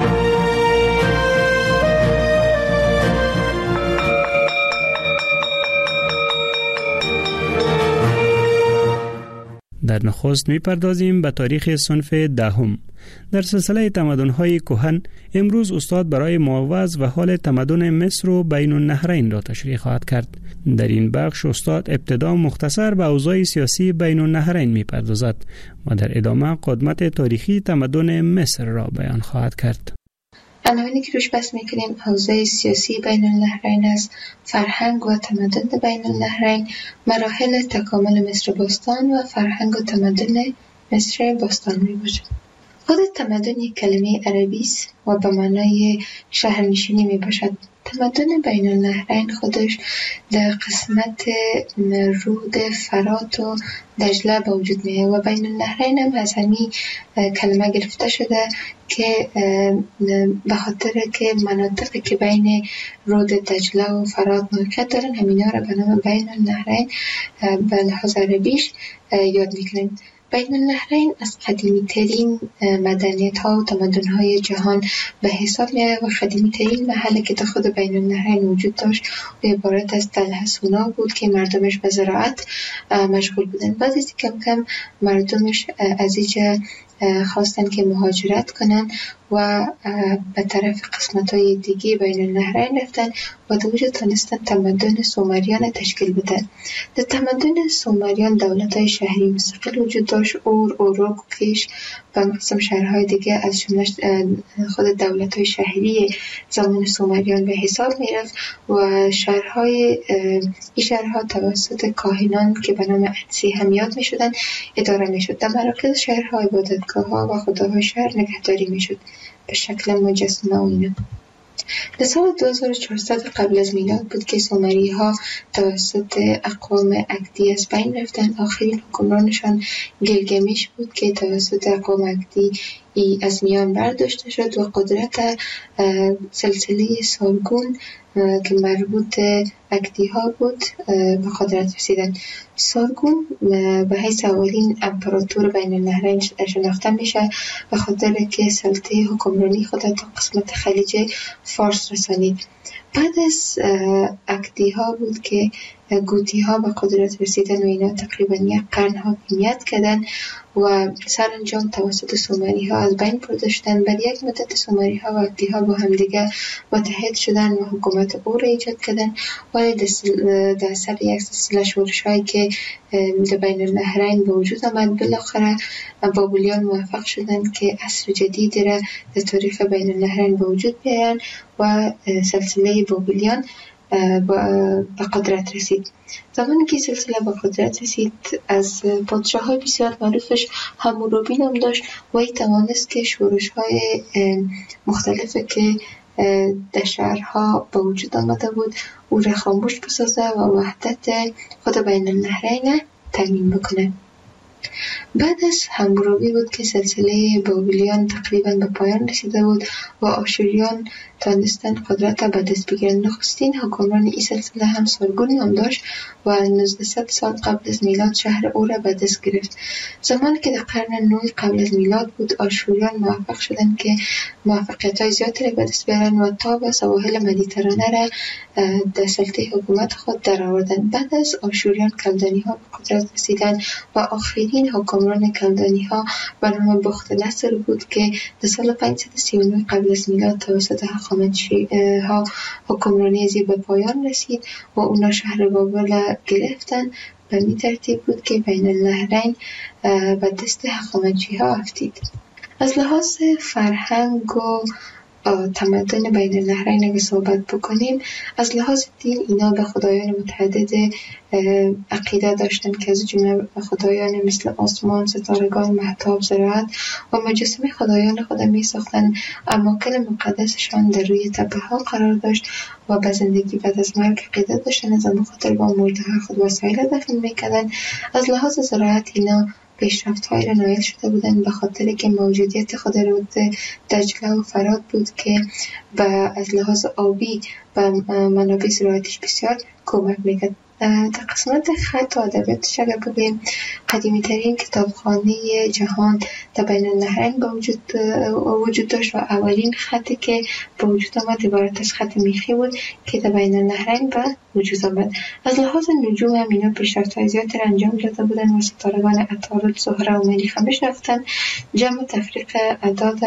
در نخست می‌پردازیم به تاریخ صنف 10ام. در سلسله تمدن‌های کهن امروز استاد برای معوض و حال تمدن مصر و بین النهرین را تشریح خواهد کرد. در این بخش استاد ابتدا مختصر به اوضاع سیاسی بین النهرین می‌پردازد و در ادامه قدمت تاریخی تمدن مصر را بیان خواهد کرد. عناوینی که روش بحث میکنیم اوضاع سیاسی بین النهرین است، فرهنگ و تمدن بین النهرین، مراحل تکامل مصر باستان و فرهنگ و تمدن مصر باستان می باشد. خود تمدن یک کلمه عربی است و به معنای شهرنشینی می باشد. تمدن بین النهرین خودش در قسمت رود فرات و دجله به وجود میه و بین النهرین هم از همین کلمه گرفته شده که به خاطر که مناطقی که بین رود دجله و فرات موقعیت دارن همینا را به نام بین النهرین به لحاظ عربیش یاد میکنیم. بین النهرین از قدیمی ترین مدنیت ها و تمدن های جهان به حساب می آید و قدیمی ترین محلی که تا خود بین النهرین وجود داشت و عبارت از تل حسونا بود که مردمش به زراعت مشغول بودن. بعد از کم کم مردمش از اینجا خواستن که مهاجرت کنن و به طرف قسمت‌های دیگه بین النهرین رفتن و در وجود تانستن تمدن سومریان تشکیل بدن. در تمدن سومریان دولت‌های شهری مستقل وجود داشت. اوروک و کیش و مقسم شهرهای دیگه از جمله خود دولت‌های شهری زمان سومریان به حساب می‌رفت و این شهرها توسط کاهنان که به نام اتسی هم یاد می‌شدند اداره می‌شد. در مراکز شهرها عبادتگاه‌ها و خداهای شهر نگهداری می‌شد به شکل مجسمه و اینا. در سال 2400 قبل از میلاد بود که سومری ها توسط اقوام اکدی از بین رفتن. آخرین حکمرانشان گیلگمش بود که توسط اقوام اکدی از میان برداشته شد و قدرت سلسله سارگون که مربوط اکدی ها بود به قدرت رسیدن. سارگون به حیث اولین امپراتور بین النهرین شناخته میشه به خاطر که سلطه حکمرانی خود تا قسمت خلیج فارس رسانید. بعد از اکدی ها بود که گوتی ها به قدرت رسیدن و اینا تقریبا یک قرن حاکمیت کردن و سرانجام توسط سومری ها از بین برده شدن. بعد یک مدت سومری ها و اکدی ها با هم دیگه متحد شدن و حکومت او را ایجاد کردن. ولی در سر یک سلسله شورش هایی که در بین النهرین به وجود آمد بالاخره بابلیان موفق شدن که عصر جدیدی را در تاریخ بین النهرین به وجود بیارن و سلسله بابلیان به قدرت رسید. زمانی که سلسله به قدرت رسید از پادشاه های بسیار معروفش حمورابی نام داشت و ای توانست که شورش های مختلفه که در شهرها به وجود آمده بود او را خاموش بسازه و وحدت خود بین النهرین تامین بکنه. بعد از حمورابی بود که سلسله بابلیان تقریبا به پایان رسیده بود و آشوریان تانستن قدرت به دست بگیرن. نخستین حکمران این سلسله هم سارگون نام داشت و 1900 سال قبل از میلاد شهر او را به دست گرفت. زمانی که در قرن 9 قبل از میلاد بود آشوریان موفق شدند که موفقیت‌های زیادی را به دست بیارن و تا به سواحل مدیترانه را در سلطه حکومت خود درآوردند. بعد از آشوریان کلدانی ها به قدرت رسیدند و آخرین حکمران کلدانی ها به نام بختنصر بود که در سال 539 قبل از میلاد توسط هخامنشی ها حکمرانی زی به پایان رسید و اونا شهر بابل گرفتن. به این ترتیب بود که بین النهرین به دست هخامنشی ها افتید. از لحاظ فرهنگ و تمدن بین النهرین اگه صحبت بکنیم، از لحاظ دین اینا به خدایان متعدد عقیده داشتن که از جمله خدایان مثل آسمان، ستارگان، مهتاب، زراعت و مجسمه خدایان خود می ساختن. اماکن مقدسشان در روی تپه ها قرار داشت و به زندگی بعد از مرگ عقیده داشتن، از اما خاطر با مرده خود وسایل دفن میکردن. از لحاظ زراعت اینا پیشرفت‌هایی را نایل شده بودند به خاطر که موجودیت خود رود دجله و فرات بود که از لحاظ آبی و منابع زراعتیش بسیار کمک میکرد. در قسمت خط و ادبیاتش اگر بگوییم، قدیمی ترین کتابخانه جهان در بین النهرین وجود داشت و اولین خطی که به وجود آمد عبارت از خط میخی بود که در بین النهرین به وجود آمد. از لحاظ نجوم هم اینا پیشرفت‌های زیادی را انجام داده بودند و ستارگان عطارد، زهره و مریخ هم میشناختند. جمع تفریق اعداد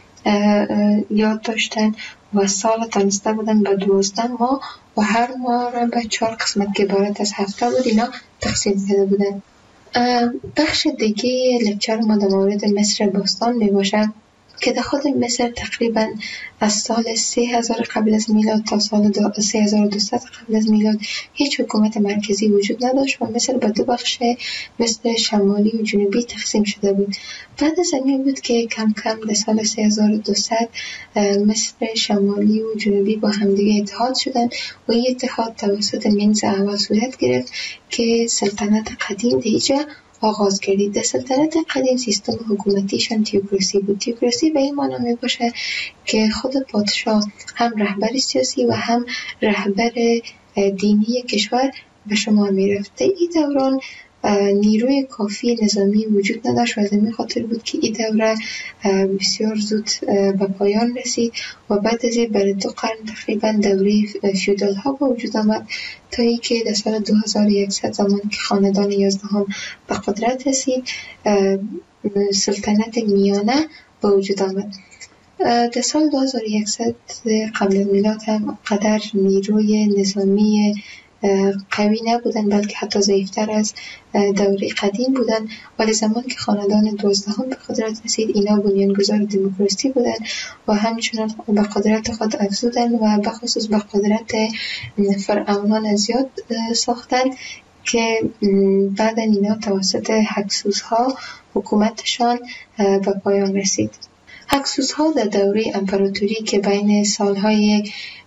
یاد داشتن و سال تانسته بودن به 12 ماه و هر ماه را به 4 قسمت که عبارت از هفته بود اینا تقسیم کرده بودن. بخش دیگه لکچر ما در مورد مصر باستان می باشه که در خود مصر تقریبا از سال 3000 قبل از میلاد تا سال 3200 قبل از میلاد هیچ حکومت مرکزی وجود نداشت و مصر به 2 بخش مصر شمالی و جنوبی تقسیم شده بود. بعد از این بود که کم کم در سال 3200 مصر شمالی و جنوبی با همدیگه اتحاد شدند و این اتحاد توسط منز اول صورت گرفت که سلطنت قدیم دیجا آغاز کردید. در سلطنت قدیم سیستم حکومتیشان تیوکراسی بود. تیوکراسی به این معنی می باشه که خود پادشاه هم رهبر سیاسی و هم رهبر دینی کشور به شما می رفته. این دوران نیروی کافی نظامی وجود نداشت و از این خاطر بود که این دوره بسیار زود به پایان رسید و بعد از این برای 2 قرن تقریبا دوره فیودال ها به وجود آمد تا اینکه در سال 2100 زمان که خاندان 11 به قدرت رسید سلطنت میانه به وجود آمد. در سال 2100 قبل از میلاد هم قدر نیروی نظامی قوی نبودن، بلکه حتی ضعیفتر از دوره قدیم بودن. ولی زمان که خاندان 12 به قدرت رسید، اینا بنیانگذار دموکراسی بودن و همچنان به قدرت خود افزودن و بخصوص به قدرت فرعونان زیاد ساختن که بعد اینا توسط هکسوس‌ها حکومتشان به پایان رسید. هکسوس‌ها در دوره امپراتوری که بین سالهای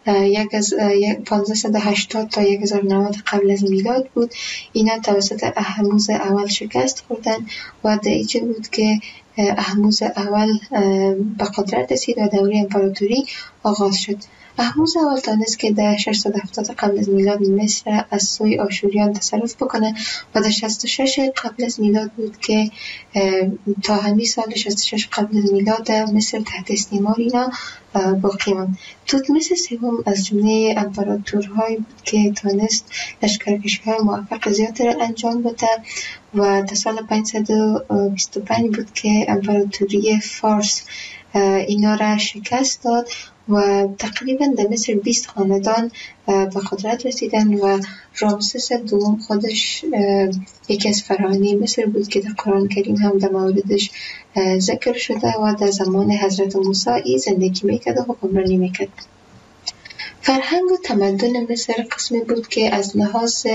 1580 تا 1090 قبل از میلاد بود، اینا توسط اهموز اول شکست خوردن و در اینجا بود که اهموز اول به قدرت رسید و دوره امپراتوری آغاز شد. اهموز اول تانست که در 670 قبل از میلاد مصر از سوی آشوریان تصرف بکنه و در 66 قبل از میلاد بود که تا همین سال 66 قبل از میلاد مصر تحت استعمار اینا باقی ماند. توتمس سوم از جمله امپراتورهایی بود که تانست لشکرکشی‌های موفق زیاد را انجام بده و در سال 525 بود که امپراتوری فارس اینا را شکست داد و تقریبا در مصر 20 خاندان به قدرت رسیدن و رامسس دوم خودش یکی از فرعونی مصر بود که در قرآن کریم هم در موردش ذکر شده و در زمان حضرت موسی زندگی میکرد و حکمرانی میکرد. فرهنگ و تمدن مصر قسمی بود که از لحاظ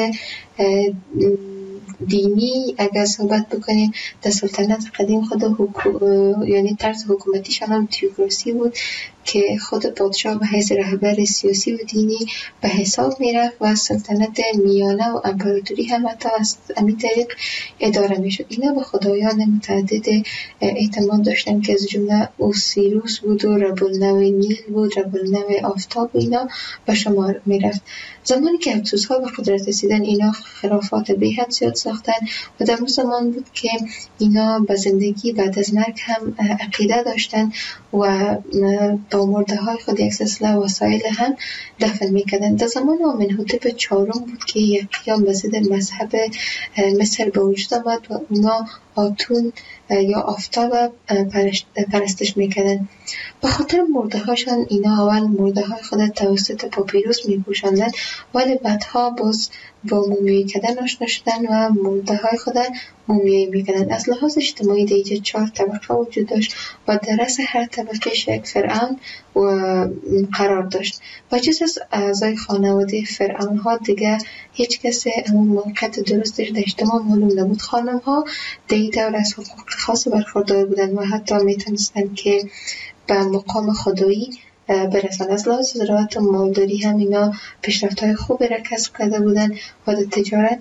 دینی اگر صحبت بکنیم در سلطنت قدیم خود یعنی طرز حکومتیشان هم تیوکراسی بود که خود پادشاه به حیث رهبر سیاسی و دینی به حساب میرفت و سلطنت میانه و امپراتوری هم حتی از همین طریق اداره میشد. اینا به خدایان متعدد اعتماد داشتن که از جمله اوسیروس بود و رب النوع نیل بود، رب النوع آفتاب و اینا به شمار میرفت. زمانی که هکسوس‌ها به قدرت رسیدن اینا خرافات بی‌حد زیاد ساختن و در زمان بود که اینا به زندگی بعد از مرگ هم عقیده داشتن و با مرده های خود یک سلسله وسایل هم دفن میکردن. در زمان آمنحوتپ چهارم بود که یک قیام به ضد مذهب مصر به وجود آمد و اونا آتون یا آفتاب پرستش میکردن. به خاطر مرده هاشان اینا اول مرده های خود توسط پاپیروس میپوشاندن ولی بعدها باز با مومیایی کردن آشنا شدن و مرده های خود مومیایی میکردن. از لحاظ اجتماعی دیگه 4 طبقه وجود داشت و در رأس هر طبقه یک فرعون قرار داشت و جز از اعضای خانواده فرعون ها دیگه هیچ کسی همون موقعیت درستش در اجتماع معلوم نبود. خانم ها دیگه دور از حقوق خاص برخوردار بودن و حتی میتونستن که به مقام خدایی برسن. از لحاظ زراعت و مالداری هم اینا پیشرفت‌های خوبی را کسب کرده بودن و در تجارت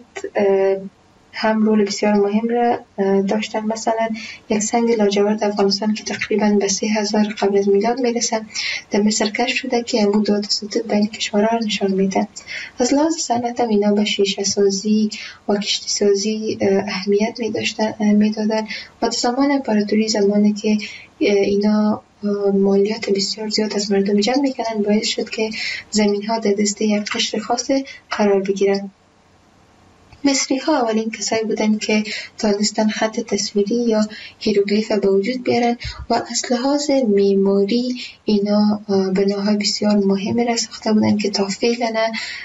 هم رول بسیار مهم را داشتن. مثلا یک سنگ لاجورد افغانستان که تقریبا به 3000 قبل از میلاد میرسه در مصر کشف شده که امو دو ستون بین کشورها را نشان میده. از لحاظ صنعت هم اینا به شیشه سازی و کشتی سازی اهمیت میدادن و در زمان امپراتوری زمانی که اینا مالیات بسیار زیاد از مردم جمع میکنن باعث شد که زمین ها در دست یک قشر خاص قرار بگیرن. مصری ها اولین کسایی بودن که تانستن خط تصویری یا هیروگلیف به وجود بیارن و از لحاظ معماری اینا بناهای بسیار مهمی را ساخته بودن که تا فعلا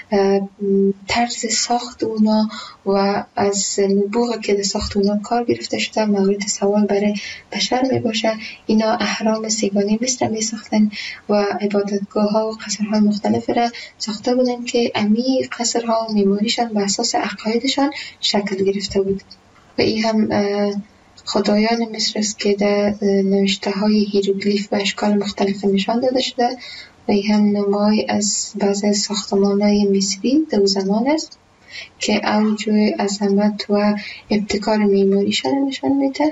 طرز ساخت اونا و از نبوغ که در ساخت اونا کار گرفته شده مورد سوال برای بشر می باشه. اینا اهرام سیگانی مصر می ساختن و عبادتگاه ها و قصرهای مختلف را ساخته بودن که امی قصرها و معماریشان به اساس عقاید شکل گرفته بود و این هم خدایان مصر است که در نوشته های هیروگلیف به اشکال مختلف نشان داده شده و این هم نمای از بعضی ساختمان های مصری در زمان است که اوج عظمت و ابتکار معماریشان نشان میده.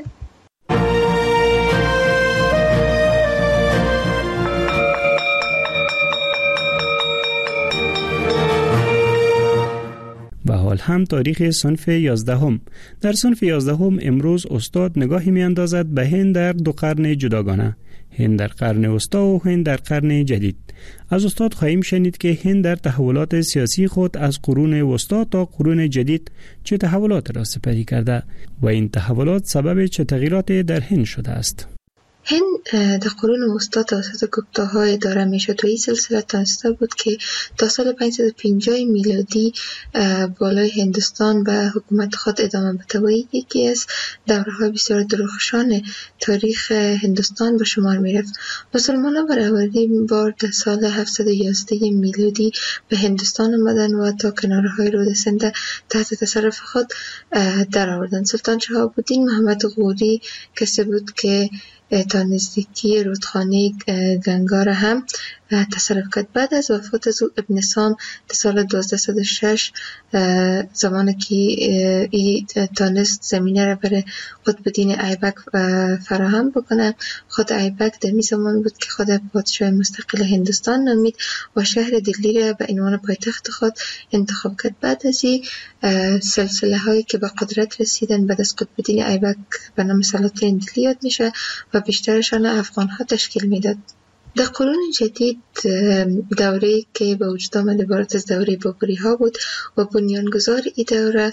و حال هم تاریخ صنف 11. در صنف 11 امروز استاد نگاهی می اندازد به هند در 2 قرن جداگانه، هند در قرن وسطا و هند در قرن جدید. از استاد خواهیم شنید که هند در تحولات سیاسی خود از قرون وسطا تا قرون جدید چه تحولات را سپری کرده و این تحولات سبب چه تغییرات در هند شده است. هند در قرون وسطا توسط گپتاها اداره میشد و این سلسله تانسته بود که تا سال 550 میلادی بالای هندوستان به حکومت خود ادامه بده و یکی از دوره‌های بسیار درخشان تاریخ هندوستان به شمار میرفت. مسلمانان برای اولین بار در سال 711 میلادی به هندوستان آمدن و تا کنارهای رود سند تحت تصرف خود درآوردند. سلطان شهاب الدین محمد غوری کسی بود که تا نزدیکی رودخانه گنگا را هم تصرف کرد. بعد از وفات از او ابن سام در سال 1206 زمانی که ای تانست زمینه را برای قطب الدین ایبک فراهم بکنه، خود ایبک در می زمان بود که خود پادشاه مستقل هندوستان نامید و شهر دلی را به عنوان پایتخت خود انتخاب کرد. بعد از این سلسله هایی که به قدرت رسیدن بعد از قطب الدین ایبک به نام سلاطین دلی یاد میشه و بیشترشان افغان ها تشکیل میداد. در قرون جدید دوره‌ای که به وجود آمد عبارت از دوره بابری ها بود و بنیانگذار این دوره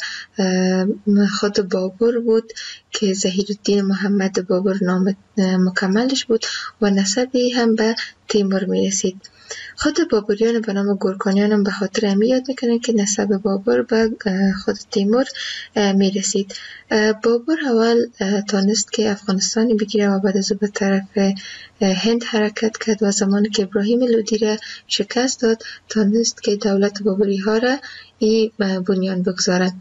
خود بابر بود که ظهیرالدین محمد بابر نام مکملش بود و نسبی هم به تیمور می رسید. خود بابریان به نام گورکانیان هم به خاطر امی یاد میکنن که نسب بابر به خود تیمور می رسید. بابر اول تانست که افغانستان بگیره و بعد از او به طرف هند حرکت کرد و زمانی که ابراهیم لودی را شکست داد تانست که دولت بابری ها را بنیان بگذاره.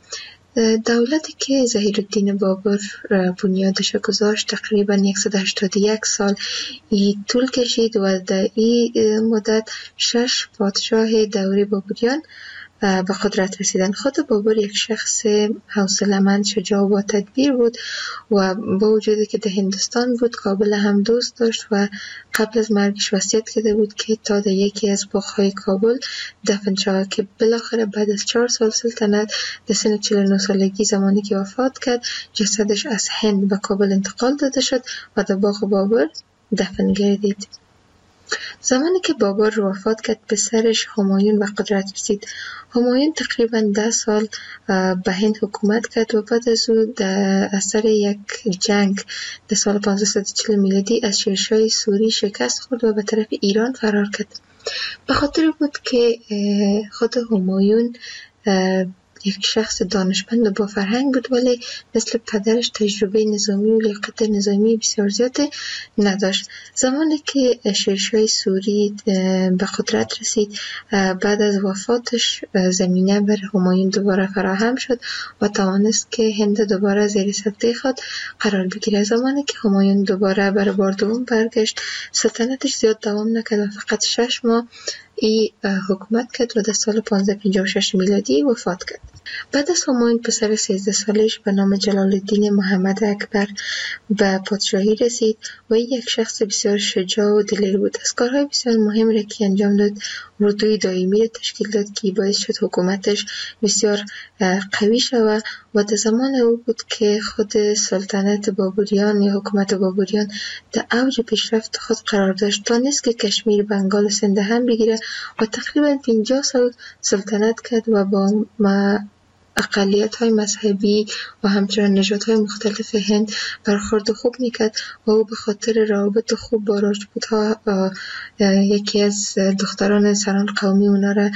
دولتی که ظهیرالدین بابر بنیادش گذاشت تقریبا 181 سال طول کشید و در این مدت 6 پادشاه دوره بابریان به قدرت رسیدن. خود بابر یک شخص حوصله‌مند، شجاع و با تدبیر بود و با وجودی که در هندوستان بود کابل هم دوست داشت و قبل از مرگش وصیت کرده بود که تا در یکی از باغ‌های کابل دفن شود که بالاخره بعد از 4 سال سلطنت در سن 49 سالگی زمانی که وفات کرد جسدش از هند به کابل انتقال داده شد و در باغ بابر دفن گردید. زمانی که بابر وفات کرد پسرش همایون به قدرت رسید. همایون تقریبا 10 سال به هند حکومت کرد و بعد از او در اثر یک جنگ در سال 1540 میلادی از شیرشاه سوری شکست خورد و به طرف ایران فرار کرد. به خاطر بود که خود همایون یک شخص دانشمند و با فرهنگ بود ولی مثل پدرش تجربه نظامی و لیاقت نظامی بسیار زیاد نداشت. زمانی که شیرشاه سوری به قدرت رسید بعد از وفاتش زمینه بر همایون دوباره فراهم شد و توانست که هند دوباره زیر سلطه خود قرار بگیره. زمانی که همایون دوباره بر بار دوم برگشت سلطنتش زیاد دوام نکرد و فقط 6 ماه حکومت کرد و در سال 1556 میلادی وفات کرد. بعد از همایون پسر 13 سالش به نام جلال الدین محمد اکبر به پادشاهی رسید و یک شخص بسیار شجاع و دلیر بود. از کارهای بسیار مهم را که انجام داد اردوی دائمی را تشکیل داد که باعث شد حکومتش بسیار قوی شود و در زمان او بود که خود سلطنت بابریان یا حکومت بابریان در اوج پیشرفت خود قرار داشت تا نیست که کشمیر، بنگال و سند هم بگیره و تقریبا 50 سال سلطنت کرد و با اقلیت های مذهبی و همچنین نژادهای مختلف هند برخورد خوب میکرد و او به خاطر روابط خوب با راجپوت‌ها یکی از دختران سران قومی اونا را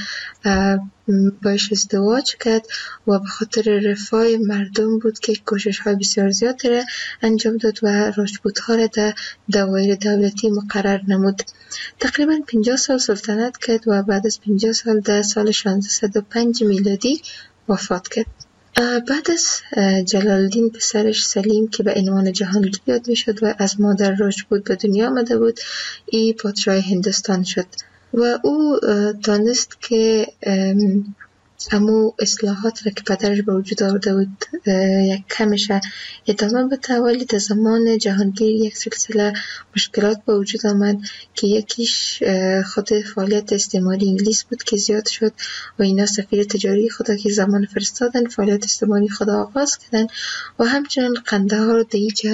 باش ازدواج کرد و به خاطر رفاه مردم بود که کوشش های بسیار زیاد را انجام داد و راجپوت‌ها را در دوایر دولتی مقرر نمود. تقریبا 50 سال سلطنت کرد و بعد از 50 سال در سال 1605 میلادی وفات کرد. بعد از جلال الدین پسرش سلیم که به عنوان جهانگیر یاد می شد و از مادر راجپوت به دنیا آمده بود ای پادشاه هندوستان شد و او دانست که امو اصلاحات را که پدرش به وجود آورده بود یک کمش ادامه بده ولی در زمان جهانگیر یک سلسله مشکلات به وجود آمد که یکیش خود فعالیت استعماری انگلیس بود که زیاد شد و اینا سفیر تجاری خدا که زمان فرستادن فعالیت استعماری خدا آغاز کردن و همچنان قندهار دیجا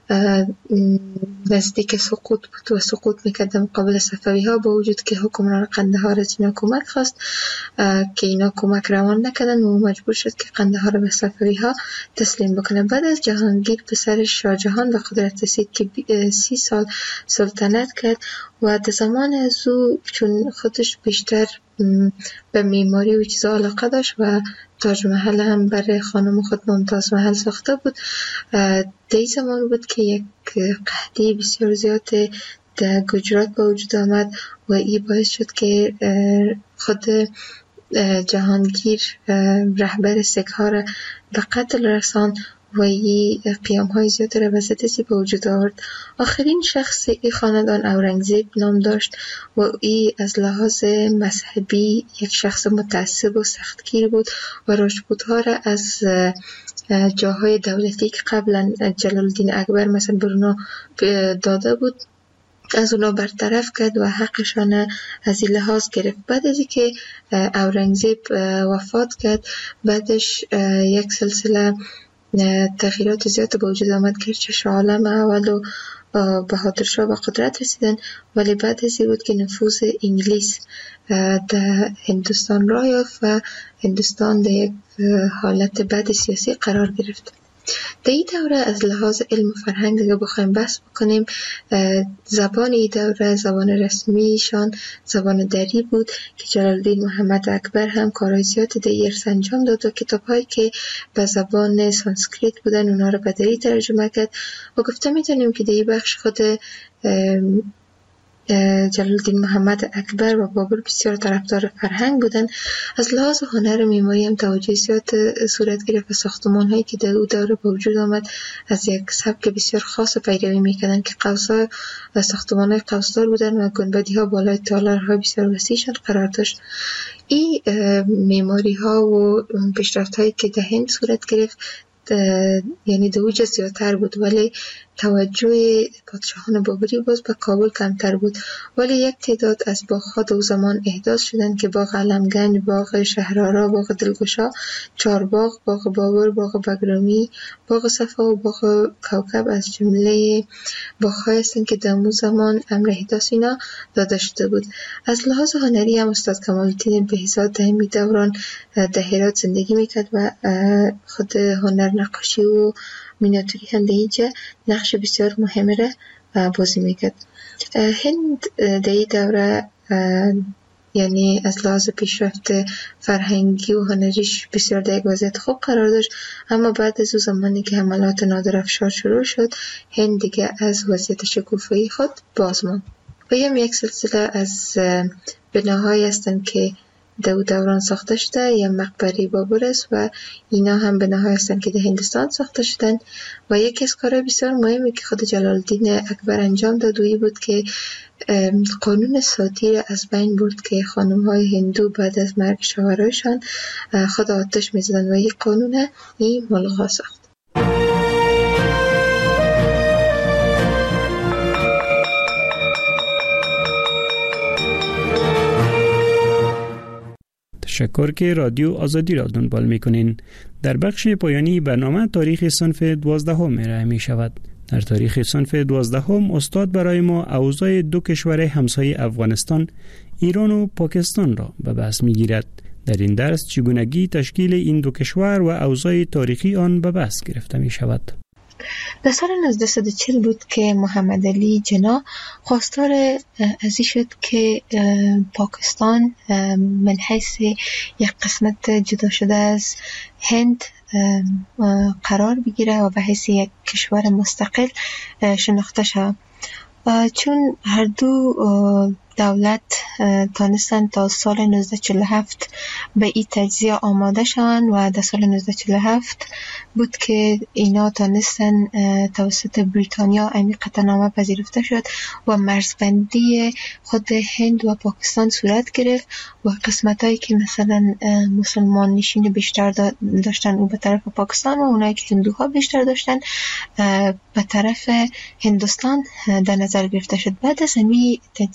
نزدیک سقوط بود و سقوط میکرد مقابل صفوی ها، با وجود که حکمران قندهار از اینا کمک خواست که اینا کمک روان نکردن و مجبور شد که قندهار به صفوی ها تسلیم بکنه. بعد از جهانگیر پسر شاه جهان به قدرت رسید که 30 سال سلطنت کرد و در زمان از او چون خودش بیشتر به معماری و چیزا علاقه داشت و تاج محل هم برای خانم خود ممتاز محل ساخته بود، در زمان بود که یک قحطی بسیار زیاد در گجرات به وجود آمد و این باعث شد که خود جهانگیر رهبر سیک ها را به قتل رسان و این قیام های زیاد را به ضد به وجود آورد. آخرین شخص این خاندان اورنگزیب نام داشت و این از لحاظ مذهبی یک شخص متعصب و سختگیر بود و راجپوت ها را از جاهای دولتی که قبلا جلال الدین اکبر مثلا برنا داده بود از اونا برطرف کرد و حقشان از این لحاظ گرفت. بعد از اینکه اورنگزیب وفات کرد، بعدش یک سلسله تغییرات زیاد به وجود آمد که شاه عالم اول و بهادر شاه به قدرت رسیدن، ولی بعد از این بود که نفوذ انگلیس در هندوستان راه یافت و هندوستان در یک حالت بد سیاسی قرار گرفت. در این دوره از لحاظ علم و فرهنگ اگه بخوایم بحث بکنیم، زبان این دوره زبان رسمیشان زبان دری بود که جلال الدین محمد اکبر هم کارهای زیادی در ارث انجام داد و کتاب‌هایی که به زبان سانسکریت بودن اونا رو به دری ترجمه کرد و گفته میتونیم که در این بخش خود جلال الدین محمد اکبر و بابر بسیار طرفدار فرهنگ بودن. از لحاظ هنر و معماری هم توجه زیاد صورت گرفت و ساختمان هایی که در او دوره به وجود آمد از یک سبک بسیار خاص پیروی میکردن که قوس‌ها و ساختمان های قوسدار بودن و گنبدی ها بالای تالارهای بسیار وسیعشان قرار داشت. این معماری ها و پیشرفت هایی که در هند صورت گرفت یعنی در اوج زیادتر بود، ولی توجه پادشاهان بابری باز به کابل کمتر بود. ولی یک تعداد از باغ‌ها در زمان احداث شدند که باغ علمگنج، باغ شهرآرا، باغ دلگشا، چارباغ، باغ بابر، باغ بگرامی، باغ صفا و باغ کوکب از جمله باغ‌هایی هستند که در اون زمان امر احداث اینا داده شده بود. از لحاظ هنری هم استاد کمال‌الدین بهزاد در این دوران در هرات زندگی میکرد و خود هنر نقاشی و مینیاتوری هم در اینجا نقش بسیار مهمه را بازی میکرد. هند در این دوره یعنی از لحاظ پیشرفت فرهنگی و هنریش بسیار در یک وضعیت خوب قرار داشت، اما بعد از اون زمانی که حملات نادرافشار شروع شد، هند دیگه از وضعیت شکوفایی خود باز ماند. و یک سلسله از بناهایی هستند که در دوران ساخته شده، یا مقبره بابر است و اینا هم بناهایی هستند که در هندوستان ساخته شدند. و یکی از کارهای بسیار مهمی که خود جلال الدین اکبر انجام داد بود که قانون ساتی را از بین برد که خانم‌های هندو بعد از مرگ شوهرایشان خود آتش می‌زدند و این قانون این ملغا ساخت. تشکر که رادیو آزادی را دنبال میکنین. در بخش پایانی برنامه تاریخ صنف 12 ارائه می شود. در تاریخ صنف 12 استاد برای ما اوضاع دو کشور همسایه افغانستان، ایران و پاکستان را به بحث می گیرد. در این درس چگونگی تشکیل این دو کشور و اوضاع تاریخی آن به بحث گرفته می شود. در سال 1940 بود که محمد علی جنا خواستار ازی شد که پاکستان من حیث یک قسمت جدا شده از هند قرار بگیره و به حیث یک کشور مستقل شناخته شود. چون هر دو دولت تانستن تا سال 1947 به این تجزیه آماده شوند و در سال 1947 بود که اینا تانستن توسط بریتانیا این قطعنامه پذیرفته شد و مرزبندی خود هند و پاکستان صورت گرفت و قسمتایی که مثلا مسلمان نشین بیشتر داشتن او به طرف پاکستان و اونایی که هندوها بیشتر داشتن به طرف هندوستان در نظر گرفته شد. بعد از همین تجزیه شد و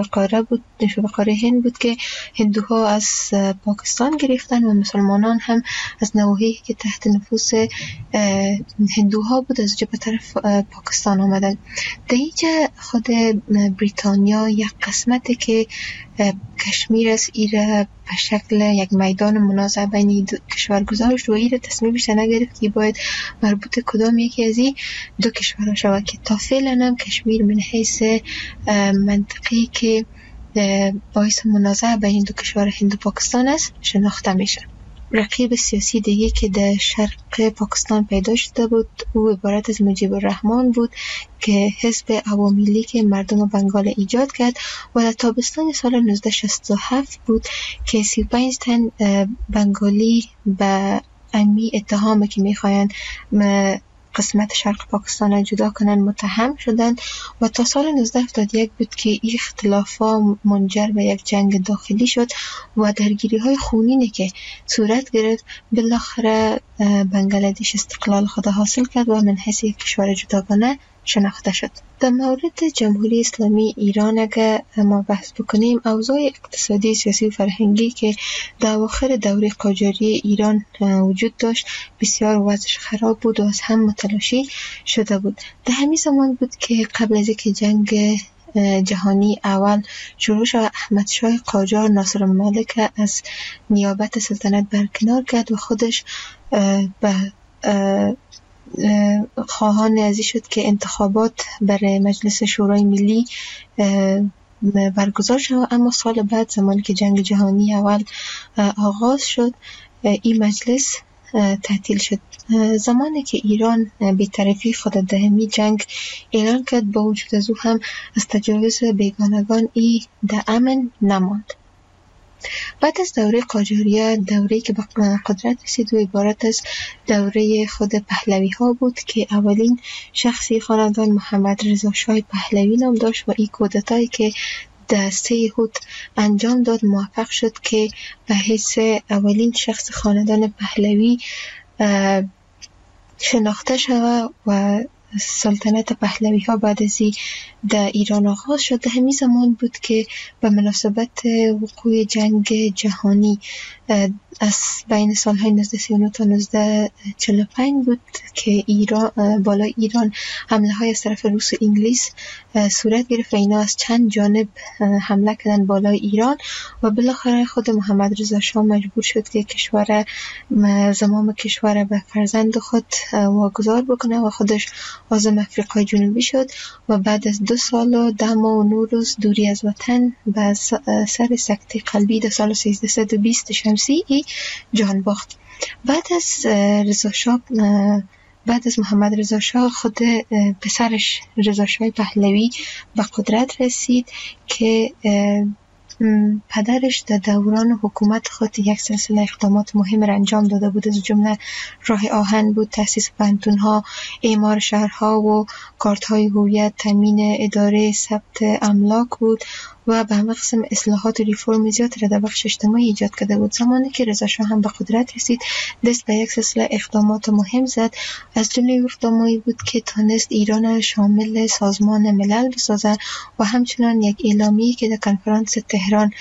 قاره هند بود که هندوها از پاکستان گرفتن و مسلمانان هم از نواحی که تحت نفوذ هندوها بود از به طرف پاکستان آمدن. در اینجا خود بریتانیا یک قسمتی که کشمیر است ایره به شکل یک میدان منازعه بین دو کشور گذاشت و ایره تصمیمش نگرفت که باید مربوط کدام یکی از این دو کشورها شود که تا فعلا هم کشمیر من حیث منطقی که باعث منازعه بین دو کشور هند و پاکستان است شناخته میشه. رقیب سیاسی دیگه که در شرق پاکستان پیدا شده بود او عبارت از مجیب الرحمن بود که حزب عوامی لیگ مردم بنگال ایجاد کرد و در تابستان سال 1967 بود که 35 تن بنگالی به امی اتهام که میخواین قسمت شرق پاکستان جدا کنن متهم شدند و تا سال 1971 بود که این اختلافا منجر به یک جنگ داخلی شد و درگیری های خونینی که صورت گرفت بالاخره بنگلادش استقلال خود حاصل کرد و من حیث یک کشور جداگانه شناخته شد. در مورد جمهوری اسلامی ایران اگه ما بحث بکنیم اوضاع اقتصادی، سیاسی و فرهنگی که در اواخر دوره قاجاری ایران وجود داشت بسیار وضعش خراب بود و از هم متلاشی شده بود. در همین زمان بود که قبل از اینکه جنگ جهانی اول شروع شد احمدشاه قاجار ناصرالملک از نیابت سلطنت برکنار کرد و خودش به خواهان ازی شد که انتخابات برای مجلس شورای ملی برگزار شد. اما سال بعد زمانی که جنگ جهانی اول آغاز شد این مجلس تعطیل شد. زمانی که ایران بی‌طرفی خود در همی جنگ اعلان کرد با وجود از او هم از تجاوز بیگانگان ای در امن نماند. بعد از دوره قاجاریه دوره‌ای که به قدرت رسید و عبارت از دوره خود پهلوی ها بود که اولین شخصی خاندان محمد رضا شاه پهلوی نام داشت و این کودتایی که در 3 یهود انجام داد موفق شد که به حیث اولین شخص خاندان پهلوی شناخته شود و سلطنت پهلوی ها بعد از در ایران آغاز شد. همین زمان بود که به مناسبت وقوع جنگ جهانی از بین سالهای 1939 تا 1945 بود که بالای ایران حمله های از طرف روس و انگلیس صورت گرفت و اینا از چند جانب حمله کردن بالای ایران و بالاخره خود محمد رضا شاه مجبور شد که زمام کشور به فرزند خود واگذار بکنه و خودش عازم افریقای جنوبی شد و بعد از 2 سال و 10 ماه و 9 روز دوری از وطن به سر سکته قلبی در سال 1320 شمسی جان باخت. بعد از محمد رضا شاه خود پسرش رضا شاه پهلوی به قدرت رسید که پدرش در دوران حکومت خود یک سلسله اقدامات مهم را انجام داده بود. از جمله راه آهن بود، تأسیس پانتون‌ها، اعمار شهرها و کارت‌های هویت، تامین اداره ثبت املاک بود و به همه قسم اصلاحات و ریفرم زیاد را در بخش اجتماعی ایجاد کرده بود. زمانی که رضا شاه هم به قدرت رسید دست به یک سلسله اقدامات مهم زد. از جمله اقداماتی بود که تانست ایران شامل سازمان ملل بسازد و همچنان یک اعلامیه که در کنفرانس تهران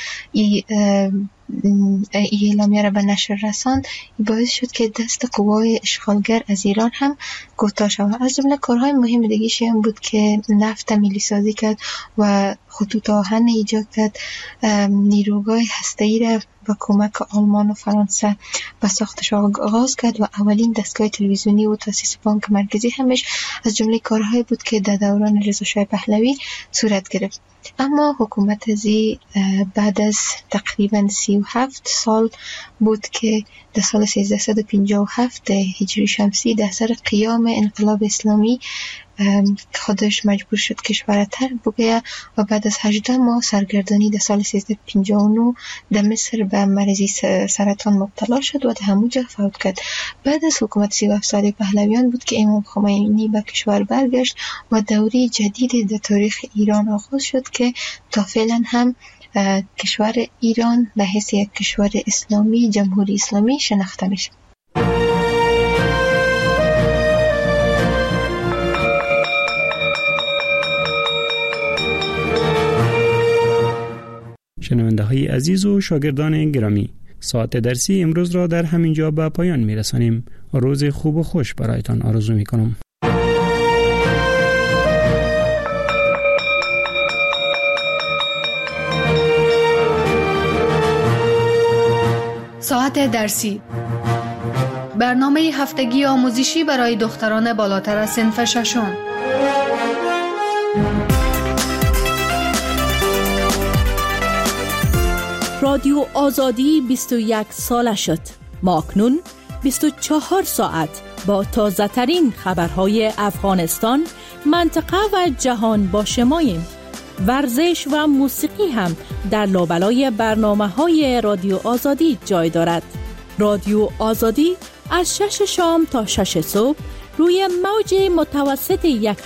اعلامیه را به نشر رساند باعث شد که دست قوای اشغالگر از ایران هم کوتاه شود. از جمله کارهای مهم دیگه‌ای هم بود که نفت ملی سازی کرد و خطوط آهن ایجاد کرد، نیروگاه هسته‌ای را با کمک آلمان و فرانسه به ساختش آغاز کرد و اولین دستگاه تلویزیونی و تأسیس بانک مرکزی همش از جمله کارهای بود که در دوران رضا شاه پهلوی صورت گرفت. اما حکومت ازی بعد از تقریبا 37 سال بود که در سال 1357 هجری شمسی در سر قیام انقلاب اسلامی خودش مجبور شد کشور ترک بگوید و بعد از 18 ماه سرگردانی در سال 1359 در مصر به مرضی سرطان مبتلا شد و در همونجا فوت کرد. بعد از حکومت 37 ساله پهلویان بود که امام خمینی به کشور برگشت و دوره جدیدی در تاریخ ایران آغاز شد که تا فعلا هم کشور ایران به حیث یک کشور اسلامی، جمهوری اسلامی شناخته میشه. های عزیز و شاگردان گرامی، ساعت درسی امروز را در همین جا به پایان می رسانیم. روز خوب و خوش برایتان آرزو می کنم. ساعت درسی، برنامه هفتگی آموزشی برای دختران بالاتر از صنف ششم. رادیو آزادی 21 ساله شد. ما اکنون 24 ساعت با تازه ترین خبرهای افغانستان، منطقه و جهان با شماییم. ورزش و موسیقی هم در لابلای برنامه‌های رادیو آزادی جای دارد. رادیو آزادی از 6 شام تا 6 صبح روی موج متوسط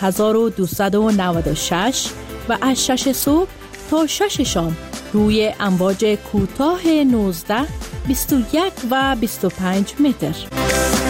1296 و از 6 صبح تا 6 شام روی امواج کوتاه 19، 21 و 25 متر.